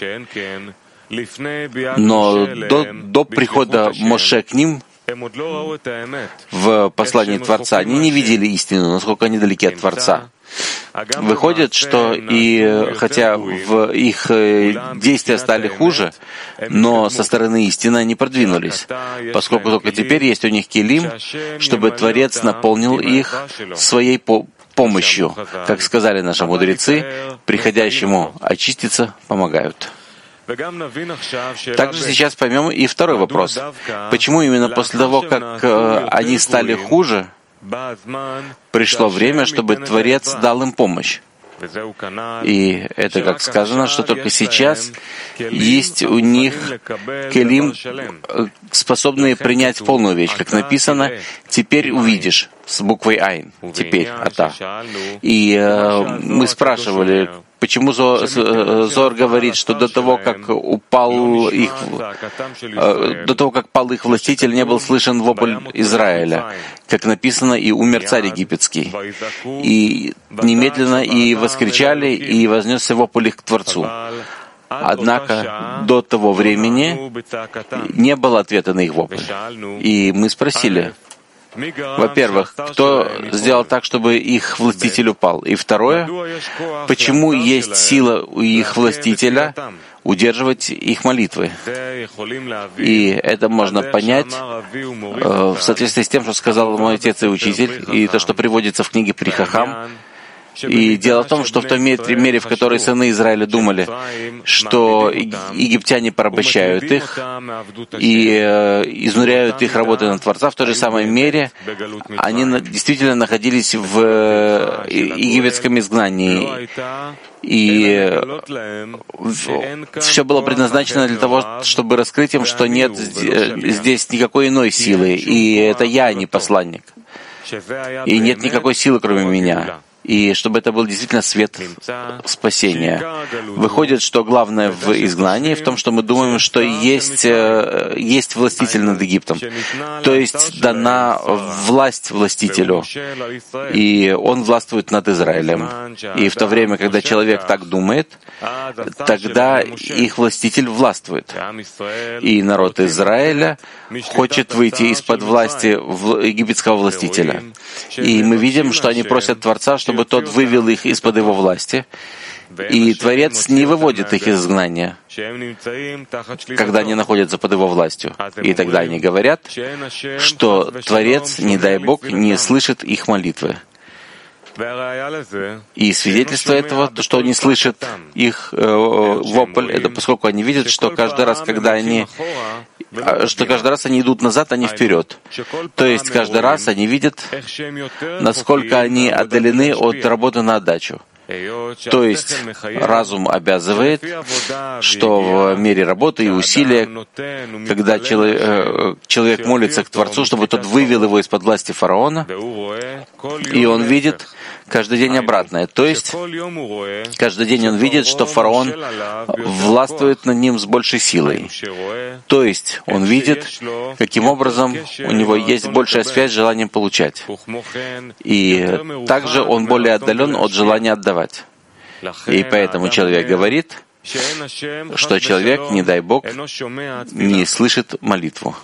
S1: Но до, до прихода Моше к ним в послании Творца они не видели истину, насколько они далеки от Творца. Выходит, что и хотя в их действия стали хуже, но со стороны истины они продвинулись, поскольку только теперь есть у них килим, чтобы Творец наполнил их своей по помощью. Как сказали наши мудрецы, приходящему очиститься помогают. Также сейчас поймем и второй вопрос. Почему именно после того, как они стали хуже, пришло время, чтобы Творец дал им помощь? И это, как сказано, что только сейчас есть у них келим, способные принять полную вещь. Как написано, «Теперь увидишь» с буквой «Айн», «теперь», «Ата». И э, мы спрашивали, почему Зоар говорит, что до того, как упал их, э, до того, как пал их властитель, не был слышен вопль Израиля, как написано, и умер царь египетский. И немедленно и воскричали, и вознесся вопль их к Творцу. Однако до того времени не было ответа на их вопль. И мы спросили, во-первых, кто сделал так, чтобы их властитель упал? И второе, почему есть сила у их властителя удерживать их молитвы? И это можно понять э, в соответствии с тем, что сказал мой отец и учитель, и то, что приводится в книге При Хахам. И дело в том, что в той мере, в которой сыны Израиля думали, что египтяне порабощают их и э, изнуряют их работой на Творца, в той же самой мере они действительно находились в э, египетском изгнании. И все было предназначено для того, чтобы раскрыть им, что нет здесь никакой иной силы, и это я, а не посланник. И нет никакой силы, кроме меня. И чтобы это был действительно свет спасения. Выходит, что главное в изгнании в том, что мы думаем, что есть, есть властитель над Египтом. То есть дана власть властителю, и он властвует над Израилем. И в то время, когда человек так думает, тогда их властитель властвует. И народ Израиля хочет выйти из-под власти египетского властителя. И мы видим, что они просят Творца, чтобы чтобы тот вывел их из-под его власти, и Творец не выводит их из изгнания, когда они находятся под его властью. И тогда они говорят, что Творец, не дай Бог, не слышит их молитвы. И свидетельство этого, то, что они слышат их э, вопль, это поскольку они видят, что каждый раз, когда они что каждый раз они идут назад, а не вперед. То есть каждый раз они видят, насколько они отдалены от работы на отдачу. То есть разум обязывает, что в мере работы и усилия, когда человек, человек молится к Творцу, чтобы тот вывел его из-под власти фараона, и он видит каждый день обратное. То есть каждый день он видит, что фараон властвует над ним с большей силой. То есть он видит, каким образом у него есть большая связь с желанием получать. И также он более отдален от желания отдавать. И поэтому человек говорит, что человек, не дай Бог, не слышит молитву.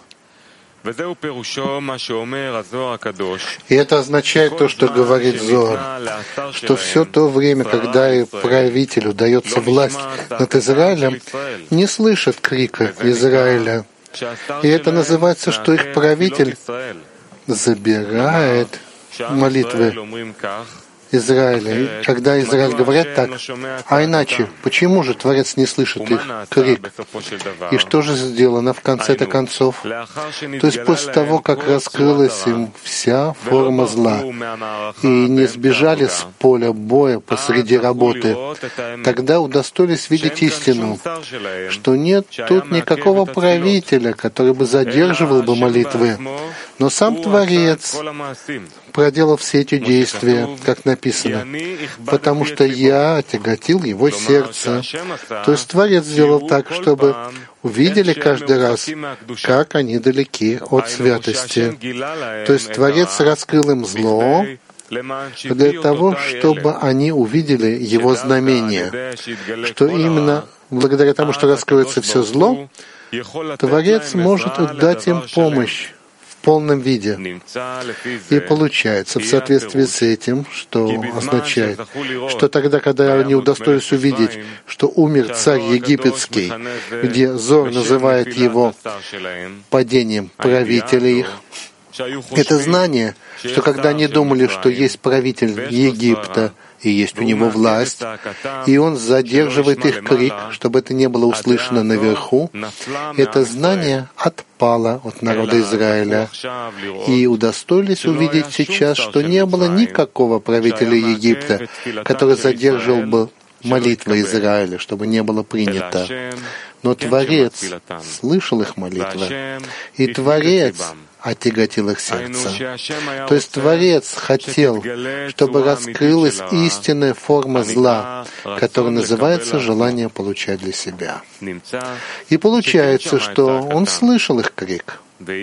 S2: И это означает то, что говорит Зоар, что все то время, когда и правителю дается власть над Израилем, не слышат крика Израиля. И это называется, что их правитель забирает молитвы Израиля. Когда Израиль говорят так, а иначе, почему же Творец не слышит их крик? И что же сделано в конце-то концов? То есть после того, как раскрылась им вся форма зла, и не сбежали с поля боя посреди работы, тогда удостоились видеть истину, что нет тут никакого правителя, который бы задерживал бы молитвы, но сам Творец проделал все эти действия, как написано, потому что я отяготил его сердце. То есть Творец сделал так, чтобы увидели каждый раз, как они далеки от святости. То есть Творец раскрыл им зло для того, чтобы они увидели его знамение, что именно благодаря тому, что раскроется все зло, Творец может дать им помощь в полном виде. И получается в соответствии с этим, что означает, что тогда, когда они удостоились увидеть, что умер царь египетский, где Зор называет его падением правителя их, это знание, что когда они думали, что есть правитель Египта, и есть у него власть, и он задерживает их крик, чтобы это не было услышано наверху, это знание отпало от народа Израиля, и удостоились увидеть сейчас, что не было никакого правителя Египта, который задерживал бы молитвы Израиля, чтобы не было принято. Но Творец слышал их молитвы, и Творец отяготил их сердце. То есть Творец хотел, чтобы раскрылась истинная форма зла, которая называется желание получать для себя. И получается, что он слышал их крик.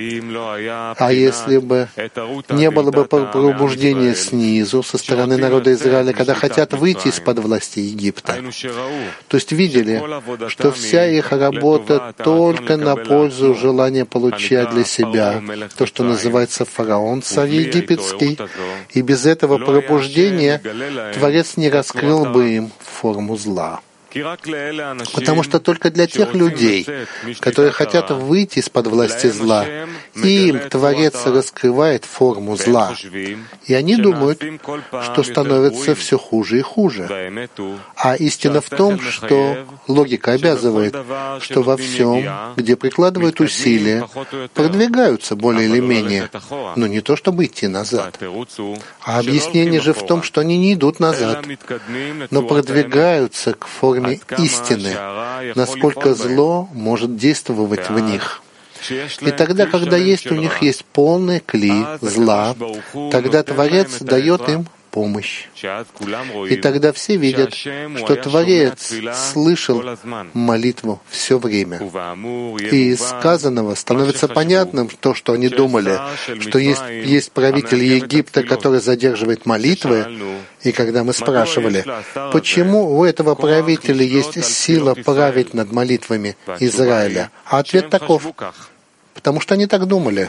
S2: А если бы не было бы пробуждения снизу, со стороны народа Израиля, когда хотят выйти из-под власти Египта, то есть видели, что вся их работа только на пользу желания получать для себя, то, что называется фараон, царь египетский, и без этого пробуждения Творец не раскрыл бы им форму зла. Потому что только для тех людей, которые хотят выйти из-под власти зла, им Творец раскрывает форму зла. И они думают, что становится все хуже и хуже. А истина в том, что логика обязывает, что во всем, где прикладывают усилия, продвигаются более или менее, но не то, чтобы идти назад. А объяснение же в том, что они не идут назад, но продвигаются к форме истины, насколько зло может действовать в них. И тогда, когда есть у них есть полный кли зла, тогда Творец дает им помощь. И тогда все видят, что Творец слышал молитву все время. И из сказанного становится понятным то, что они думали, что есть, есть правитель Египта, который задерживает молитвы. И когда мы спрашивали, почему у этого правителя есть сила править над молитвами Израиля, а ответ таков: потому что они так думали.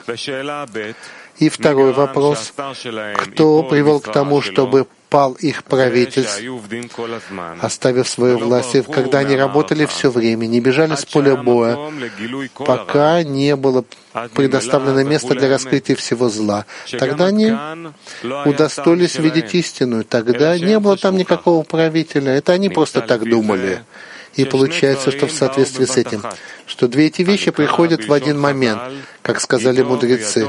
S2: И второй вопрос: кто привел к тому, чтобы пал их правитель, оставив свою власть, когда они работали все время, не бежали с поля боя, пока не было предоставлено место для раскрытия всего зла. Тогда они удостоились видеть истину, тогда не было там никакого правителя, это они просто так думали. И получается, что в соответствии с этим, что две эти вещи приходят в один момент, как сказали мудрецы.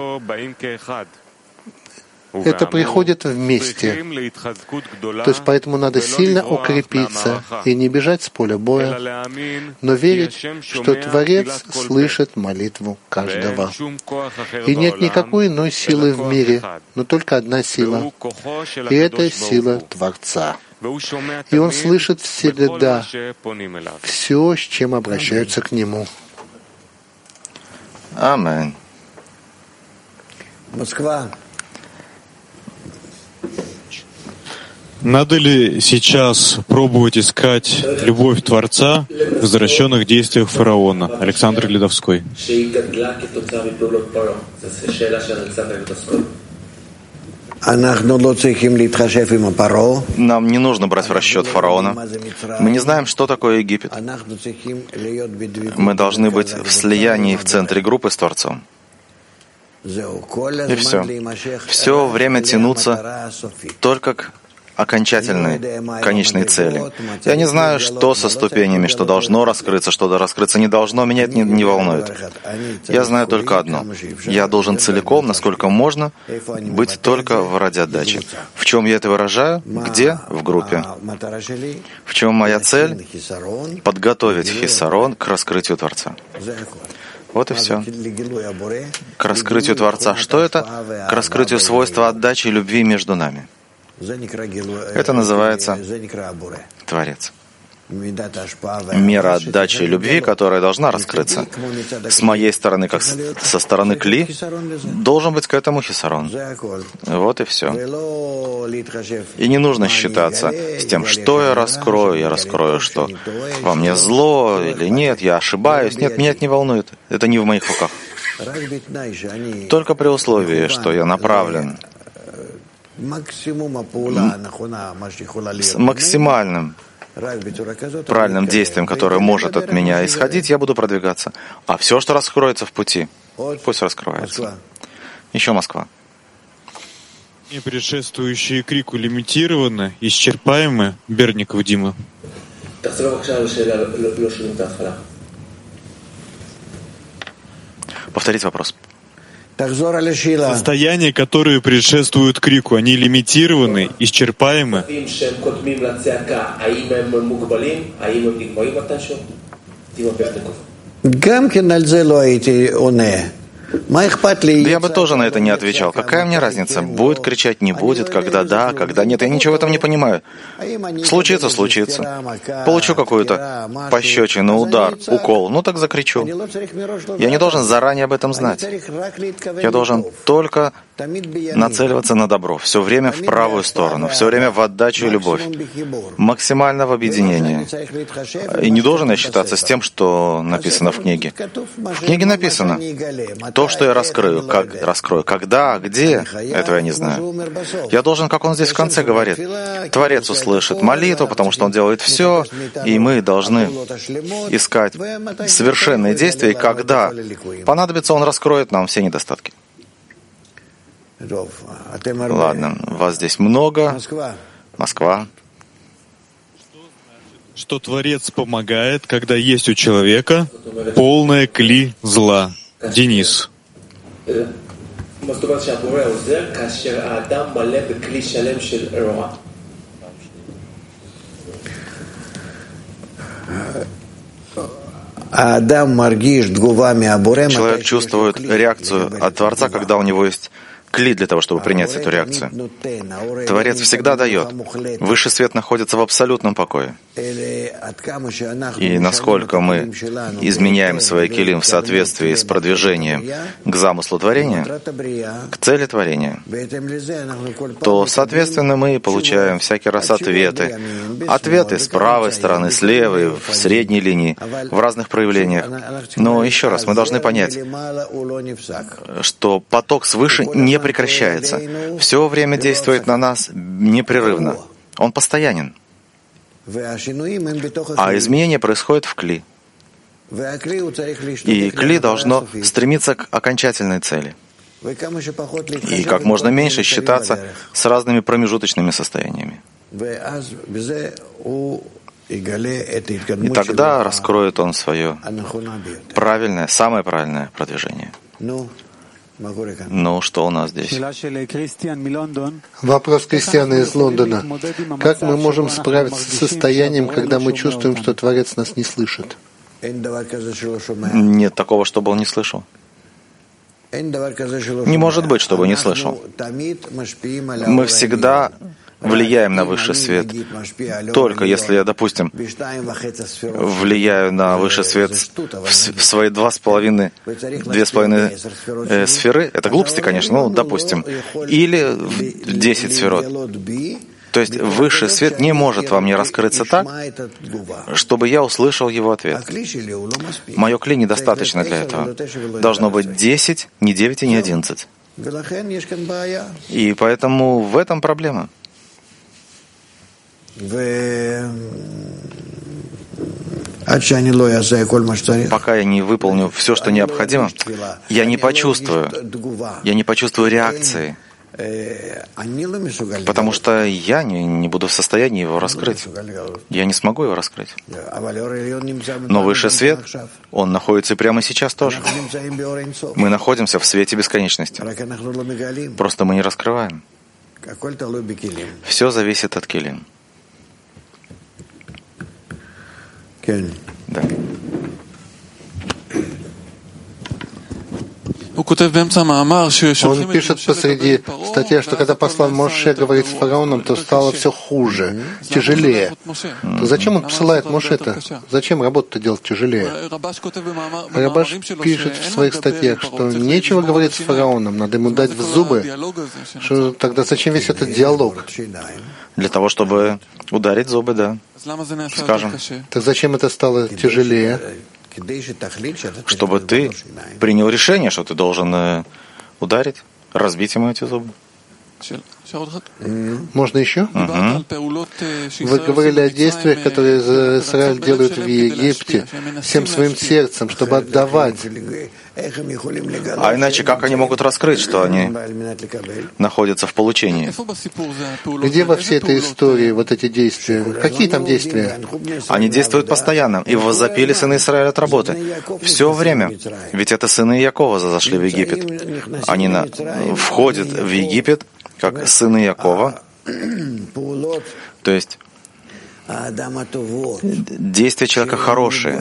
S2: Это приходит вместе. То есть поэтому надо сильно укрепиться и не бежать с поля боя, но верить, что Творец слышит молитву каждого. И нет никакой иной силы в мире, но только одна сила. И это сила Творца. И Он слышит всегда все, с чем обращаются к Нему.
S5: Аминь.
S6: Москва.
S3: Надо ли сейчас пробовать искать любовь Творца в возвращенных действиях фараона? Александр Ледовской.
S5: Нам не нужно брать в расчет фараона. Мы не знаем, что такое Египет. Мы должны быть в слиянии в центре группы с Творцом. И все. Все время тянуться только к окончательной, конечной цели. Я не знаю, что со ступенями, что должно раскрыться, что раскрыться не должно, меня это не, не волнует. Я знаю только одно. Я должен целиком, насколько можно, быть только в ради отдачи. В чем я это выражаю? Где? В группе. В чем моя цель? Подготовить хисарон к раскрытию Творца. Вот и все. К раскрытию Творца. Что это? К раскрытию свойства отдачи и любви между нами. Это называется Творец. Мера отдачи и любви, которая должна раскрыться с моей стороны, как со стороны Кли, должен быть к этому хисарон. Вот и все. И не нужно считаться с тем, что я раскрою, я раскрою, что во мне зло или нет, я ошибаюсь. Нет, меня это не волнует. Это не в моих руках. Только при условии, что я направлен с максимальным правильным действием, которое может от меня исходить, я буду продвигаться. А все, что раскроется в пути, пусть раскроется. Еще Москва.
S3: И предшествующие крику лимитированы, исчерпаемы, Берников Дима.
S5: Повторить вопрос.
S3: Состояния, которые предшествуют крику, они лимитированы, исчерпаемы.
S5: Да я бы тоже на это не отвечал. Какая мне разница? Будет кричать, не будет, когда да, когда нет. Я ничего в этом не понимаю. Случится, случится. Получу какую-то пощечину, удар, укол. Ну так закричу. Я не должен заранее об этом знать. Я должен только нацеливаться на добро. Все время в правую сторону. Все время в отдачу и любовь. Максимально в объединение. И не должен я считаться с тем, что написано в книге. В книге написано: то, что я раскрою, как раскрою, когда, где, этого я не знаю. Я должен, как он здесь в конце говорит, Творец услышит молитву, потому что он делает все, и мы должны искать совершенные действия, и когда понадобится, он раскроет нам все недостатки. Ладно, вас здесь много. Москва.
S3: Что Творец помогает, когда есть у человека полное кли зла. Денис.
S5: Человек чувствует реакцию от Творца, когда у него есть кли для того, чтобы принять эту реакцию. Творец всегда дает. Высший свет находится в абсолютном покое. И насколько мы изменяем свои килим в соответствии с продвижением к замыслу творения, к цели творения, то, соответственно, мы получаем всякий раз ответы. Ответы с правой стороны, с левой, в средней линии, в разных проявлениях. Но еще раз, мы должны понять, что поток свыше не прекращается. Все время действует на нас непрерывно. Он постоянен. А изменение происходит в кли. И кли должно стремиться к окончательной цели. И как можно меньше считаться с разными промежуточными состояниями. И тогда раскроет он свое правильное, самое правильное продвижение. Ну, что у нас здесь?
S2: Вопрос Кристиана из Лондона. Как мы можем справиться с состоянием, когда мы чувствуем, что Творец нас не слышит?
S5: Нет такого, чтобы он не слышал. Не может быть, чтобы не слышал. Мы всегда влияем на высший свет. Только если я, допустим, влияю на высший свет в свои два с половиной, две с половиной э, сферы, это глупости, конечно, ну, допустим, или в десять сферот. То есть высший свет не может во мне раскрыться так, чтобы я услышал его ответ. Мое кли недостаточно для этого. Должно быть десять, не девять и не одиннадцать. И поэтому в этом проблема. Пока я не выполню все, что необходимо, я не почувствую, я не почувствую реакции, потому что я не, не буду в состоянии его раскрыть. Я не смогу его раскрыть. Но высший свет, он находится прямо сейчас тоже. Мы находимся в свете бесконечности. Просто мы не раскрываем. Все зависит от килим. Да.
S2: Он пишет посреди статьи, что когда послан Моше говорит с фараоном, то стало все хуже, тяжелее. То зачем он посылает Моше-то? Зачем работу-то делать тяжелее? Рабаш пишет в своих статьях, что нечего говорить с фараоном, надо ему дать в зубы. Что тогда зачем весь этот диалог?
S5: Для того, чтобы ударить зубы, да. Скажем.
S2: Так зачем это стало тяжелее?
S5: чтобы ты принял решение, что ты должен ударить, разбить ему эти зубы.
S2: Можно еще?
S5: Угу.
S2: Вы говорили о действиях, которые Израиль делает в Египте всем своим сердцем, чтобы отдавать.
S5: А иначе как они могут раскрыть, что они находятся в получении?
S2: Где во всей этой истории вот эти действия? Какие там действия?
S5: Они действуют постоянно. И возопили сыны Израиля от работы. Все время. Ведь это сыны Якова зашли в Египет. Они на... входят в Египет как сыны Якова. То есть действия человека хорошие,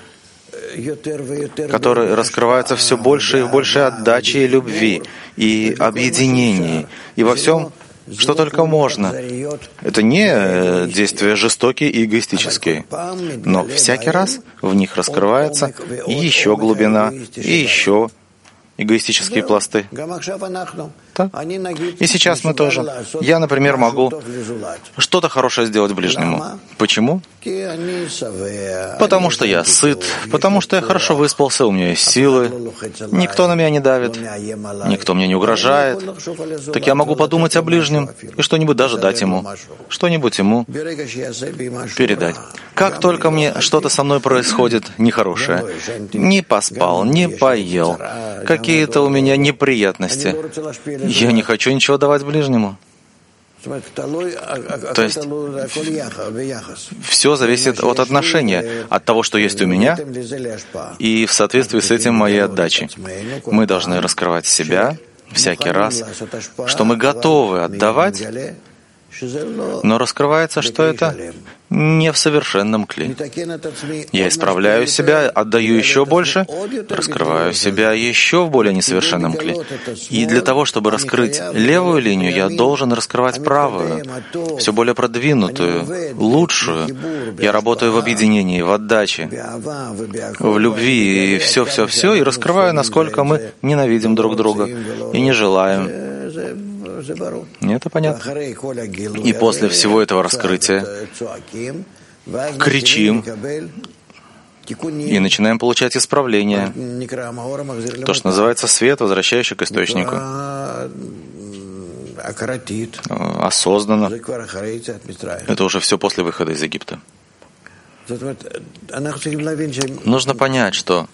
S5: которые раскрываются все больше и в большей отдаче и любви, и объединении, и во всем, что только можно. Это не действия жестокие и эгоистические, но всякий раз в них раскрывается и еще глубина, и еще эгоистические пласты. Так. И сейчас мы тоже. Я, например, могу что-то хорошее сделать ближнему. Почему? Потому что я сыт, потому что я хорошо выспался, у меня есть силы, никто на меня не давит, никто мне не угрожает. Так я могу подумать о ближнем и что-нибудь даже дать ему, что-нибудь ему передать. Как только мне что-то со мной происходит нехорошее, не поспал, не поел, какие-то у меня неприятности, я не хочу ничего давать ближнему. То есть все зависит от отношения, от того, что есть у меня, и в соответствии с этим моей отдачи. Мы должны раскрывать себя всякий раз, что мы готовы отдавать, но раскрывается, что это не в совершенном кли. Я исправляю себя, отдаю еще больше, раскрываю себя еще в более несовершенном кли. И для того, чтобы раскрыть левую линию, я должен раскрывать правую, все более продвинутую, лучшую. Я работаю в объединении, в отдаче, в любви, и все-все-все, и раскрываю, насколько мы ненавидим друг друга и не желаем. Это понятно. И после всего этого раскрытия кричим и начинаем получать исправление. То, что называется свет, возвращающий к источнику. Осознанно. Это уже все после выхода из Египта. Нужно понять, что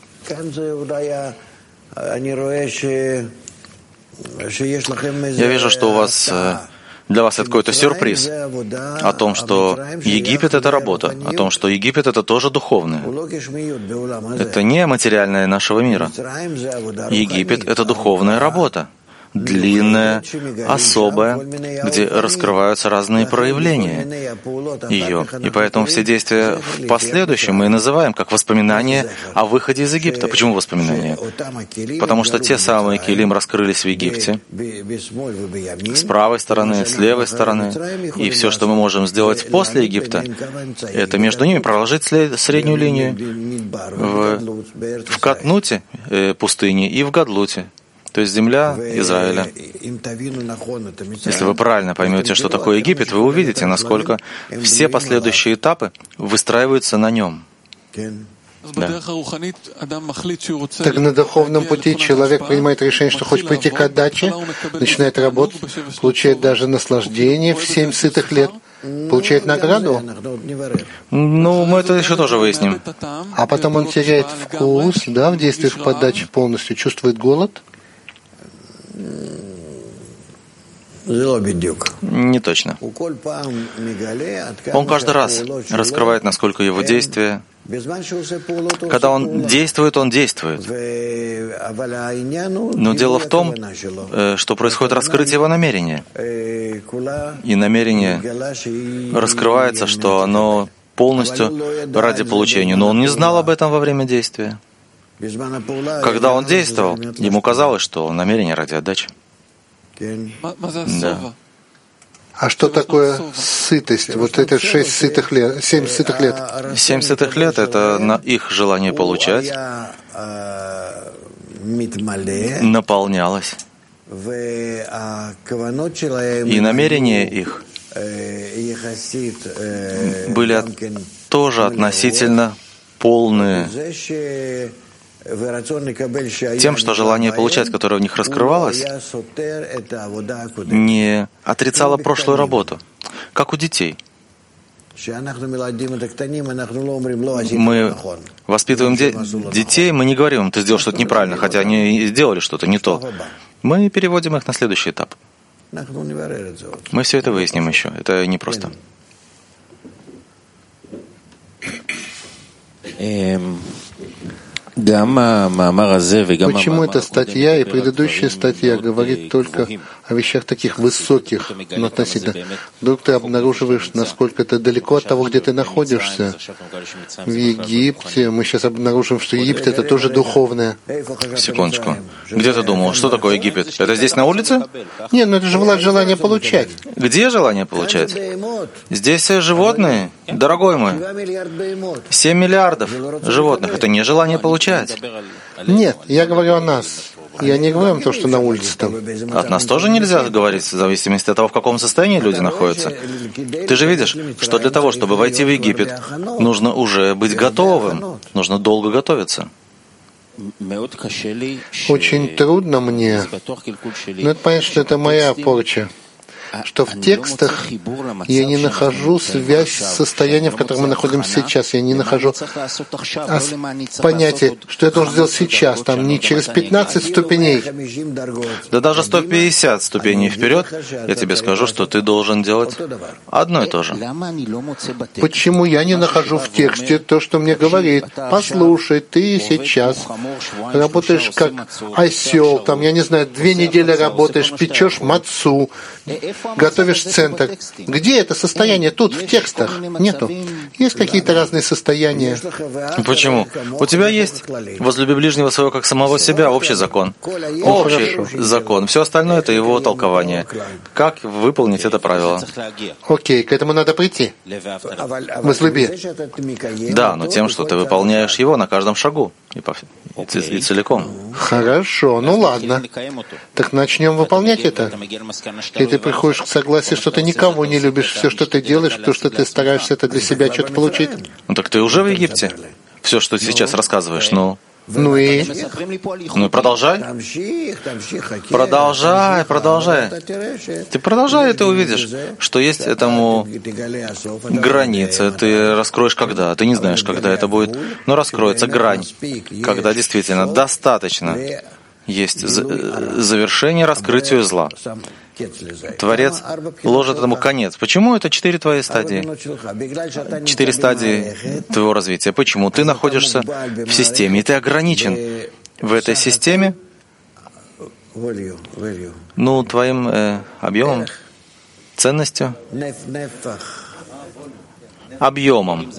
S5: я вижу, что у вас, для вас это какой-то сюрприз о том, что Египет — это работа, о том, что Египет — это тоже духовное. Это не материальное нашего мира. Египет — это духовная работа. Длинная, особая, где раскрываются разные проявления ее. И поэтому все действия в последующем мы называем как воспоминания о выходе из Египта. Почему воспоминания? Потому что те самые килим раскрылись в Египте, с правой стороны, с левой стороны. И все, что мы можем сделать после Египта, это между ними проложить среднюю линию в, в Катнуте, э, пустыне, и в Гадлуте. То есть земля Израиля. Если вы правильно поймете, что такое Египет, вы увидите, насколько все последующие этапы выстраиваются на нем. Да.
S2: Так на духовном пути человек принимает решение, что хочет прийти к отдаче, начинает работать, получает даже наслаждение в семь сытых лет, получает награду.
S5: Ну, мы это еще тоже выясним.
S2: А потом он теряет вкус, да, в действиях подачи полностью, чувствует голод.
S5: Не точно. Он каждый раз раскрывает, насколько его действия. Когда он действует, он действует. Но дело в том, что происходит раскрытие его намерения. И намерение раскрывается, что оно полностью ради получения. Но он не знал об этом во время действия. Когда он действовал, ему казалось, что намерение ради отдачи. Да.
S2: А что такое сытость? Вот это шесть сытых лет, семь сытых лет.
S5: Семь сытых лет — это на их желание получать наполнялось. И намерения их были тоже относительно полны тем, что желание получать, которое в них раскрывалось, не отрицало прошлую работу, как у детей. Мы воспитываем де- детей, мы не говорим им, ты сделал что-то неправильно, хотя они сделали что-то не то. Мы переводим их на следующий этап. Мы все это выясним еще. Это непросто.
S2: Почему эта статья и предыдущая статья говорит только о вещах таких высоких, но относительно? Вдруг ты обнаруживаешь, насколько это далеко от того, где ты находишься. В Египте мы сейчас обнаружим, что Египет — это тоже духовное.
S5: Секундочку. Где ты думал, что такое Египет? Это здесь на улице?
S2: Нет, ну это же власть желания получать.
S5: Где желание получать? Здесь животные, дорогой мой. семь миллиардов животных. Это не желание получать.
S2: Нет, я говорю о нас. Я не говорю о том, что на улице там.
S5: От нас тоже нельзя говорить, в зависимости от того, в каком состоянии люди находятся. Ты же видишь, что для того, чтобы войти в Египет, нужно уже быть готовым, нужно долго готовиться.
S2: Очень трудно мне, но это понятно, что это моя порча, что в текстах я не нахожу связь с состоянием, в котором мы находимся сейчас. Я не нахожу а понятие, что я должен сделать сейчас, там не через пятнадцать ступеней.
S5: Да даже сто пятьдесят ступеней вперед, я тебе скажу, что ты должен делать одно и то же.
S2: Почему я не нахожу в тексте то, что мне говорит? Послушай, ты сейчас работаешь как осел, там, я не знаю, две недели работаешь, печешь мацу, готовишь центр. Где это состояние? Тут, в текстах. Нету. Есть какие-то разные состояния.
S5: Почему? У тебя есть возлюби ближнего своего как самого себя общий закон. Общий закон. Все остальное — это его толкование. Как выполнить это правило?
S2: Окей, к этому надо прийти. Возлюби.
S5: Да, но тем, что ты выполняешь его на каждом шагу и, по... и целиком.
S2: Хорошо, ну ладно. Так начнем выполнять это. И ты приходишь к согласию, что ты никого не любишь, все, что ты делаешь, то, что ты стараешься, это для себя что-то получить.
S5: Ну так ты уже в Египте? Все, что ты сейчас рассказываешь, ну...
S2: Ну и?
S5: Ну и продолжай. Продолжай, продолжай. Ты продолжай, и ты увидишь, что есть этому граница. Ты раскроешь когда. Ты не знаешь, когда это будет. Но раскроется грань, когда действительно достаточно есть завершение раскрытию зла. Творец ложит этому конец. Почему это четыре твои стадии? Четыре стадии твоего развития. Почему? Ты находишься в системе, и ты ограничен в этой системе, ну, твоим э, объемом, ценностью, объемом.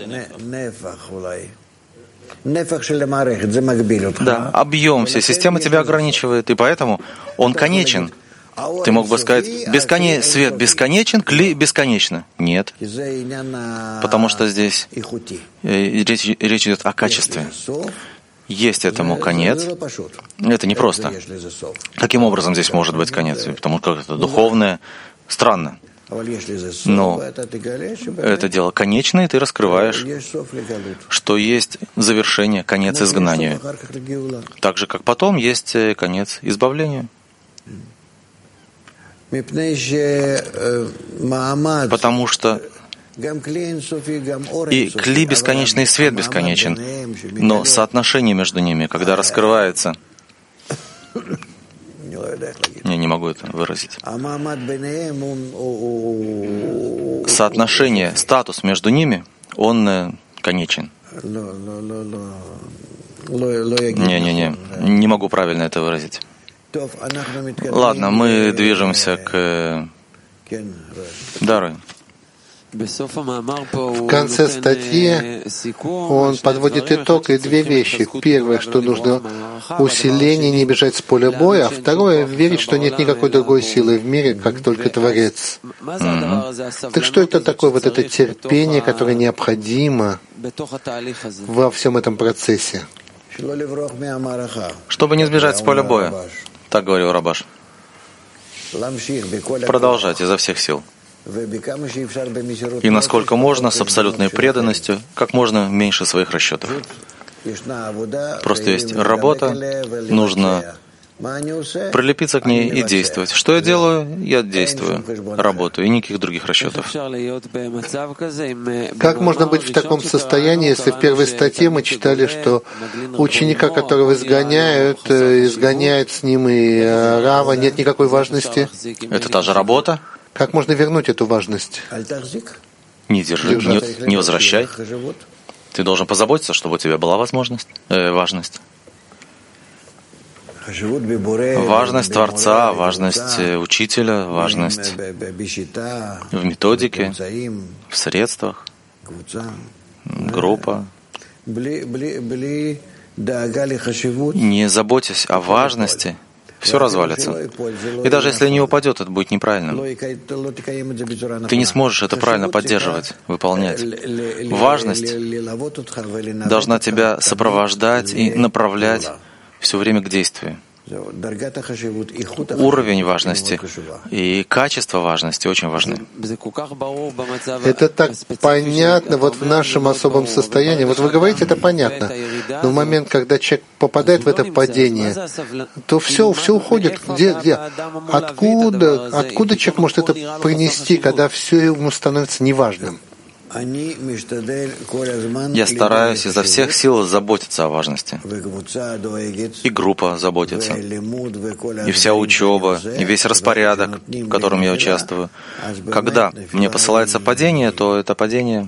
S5: Да, объем всей системы тебя ограничивает, и поэтому он конечен. Ты мог бы сказать, бесконе... свет бесконечен, кли бесконечно. Нет. Потому что здесь речь, речь идет о качестве. Есть этому конец. Это непросто. Каким образом здесь может быть конец? Потому что это духовное. Странно. Но это дело конечное, и ты раскрываешь, что есть завершение, конец изгнанию. Так же, как потом есть конец избавлению. Потому что и кли бесконечный, и свет бесконечен, но соотношение между ними, когда раскрывается, я не могу это выразить, соотношение, статус между ними, он конечен. Не-не-не, не могу правильно это выразить. Ладно, мы движемся к Дару.
S2: В конце статьи он подводит итог и две вещи. Первое, что нужно усиление, не бежать с поля боя, а второе, верить, что нет никакой другой силы в мире, как только Творец. Mm-hmm. Так что это такое вот это терпение, которое необходимо во всем этом процессе?
S5: Чтобы не сбежать с поля боя. Так говорил Рабаш. Продолжать изо всех сил. И насколько можно, с абсолютной преданностью, как можно меньше своих расчетов. Просто есть работа, нужно прилепиться к ней и действовать. Что я делаю? Я действую, работаю, и никаких других расчетов.
S2: Как можно быть в таком состоянии, если в первой статье мы читали, что ученика, которого изгоняют, изгоняют с ним и Рава, нет никакой важности?
S5: Это та же работа.
S2: Как можно вернуть эту важность?
S5: Не держи, не, не возвращай. Ты должен позаботиться, чтобы у тебя была возможность, э, важность. Важность Творца, важность учителя, важность в методике, в средствах, группа. Не заботьтесь о важности, все развалится. И даже если не упадет, это будет неправильным. Ты не сможешь это правильно поддерживать, выполнять. Важность должна тебя сопровождать и направлять все время к действию. Уровень важности и качество важности очень важны.
S2: Это так понятно вот в нашем особом состоянии. Вот вы говорите, это понятно. Но в момент, когда человек попадает в это падение, то все, все уходит. Где, где? Откуда, откуда человек может это принести, когда все ему становится неважным?
S5: Я стараюсь изо всех сил заботиться о важности. И группа заботится. И вся учеба, и весь распорядок, в котором я участвую. Когда мне посылается падение, то это падение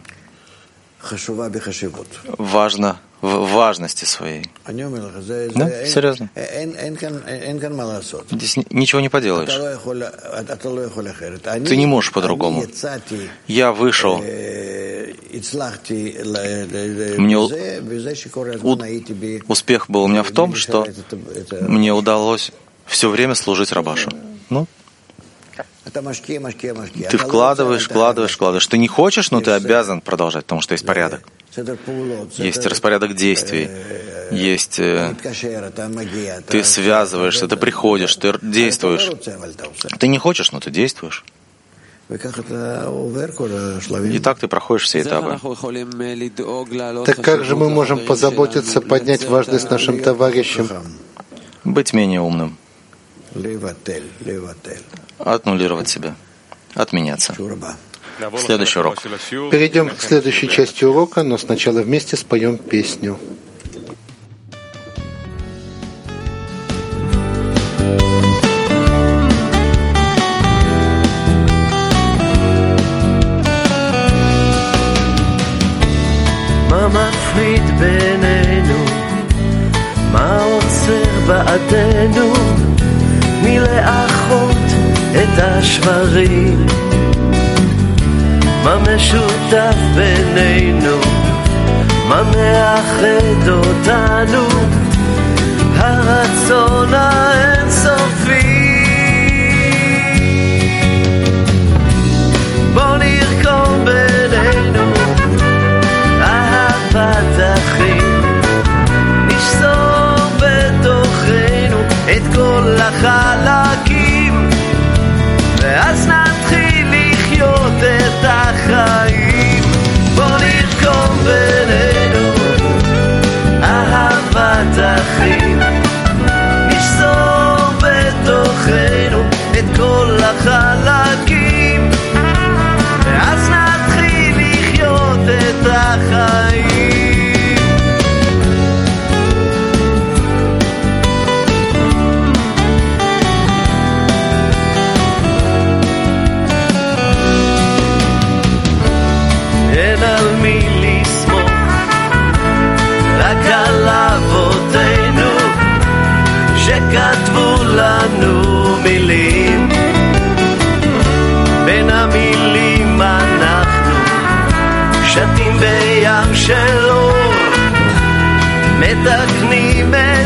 S5: важно в важности своей. Да, серьезно. Здесь ничего не поделаешь. Ты не можешь по-другому. Я вышел. Мне у... успех был у меня в том, что мне удалось все время служить Рабашу. Ну, ты вкладываешь, вкладываешь, вкладываешь. Ты не хочешь, но ты обязан продолжать, потому что есть порядок. Есть распорядок действий. Есть... Э, ты связываешься, ты приходишь, ты действуешь. Ты не хочешь, но ты действуешь. И так ты проходишь все этапы.
S2: Так как же мы можем позаботиться поднять важность нашим товарищам?
S5: Быть менее умным. Отнулировать себя. Отменяться. Следующий урок.
S2: Перейдем к следующей части урока, но сначала вместе споем песню.
S6: מה מפריד בינינו? מה עוצר בעדנו? מלאחות את השברים? מה משותף בינינו? מה מאחד אותנו? הרצון האינסופי. בוא נרקום בינינו אהבת אחים, נשסור בתוכנו את כל החלקים, ואז נתחיל לחיות את החיים. בוא נרקום בינינו אהבת אחים, נשסור בתוכנו את כל החלקים, ואז נתחיל לחיות את החיים. אין על מי לסמוך, רק על אבותינו שכתבו לנו מילים. בין המילים אנחנו שתים בים של אור, מתקנים את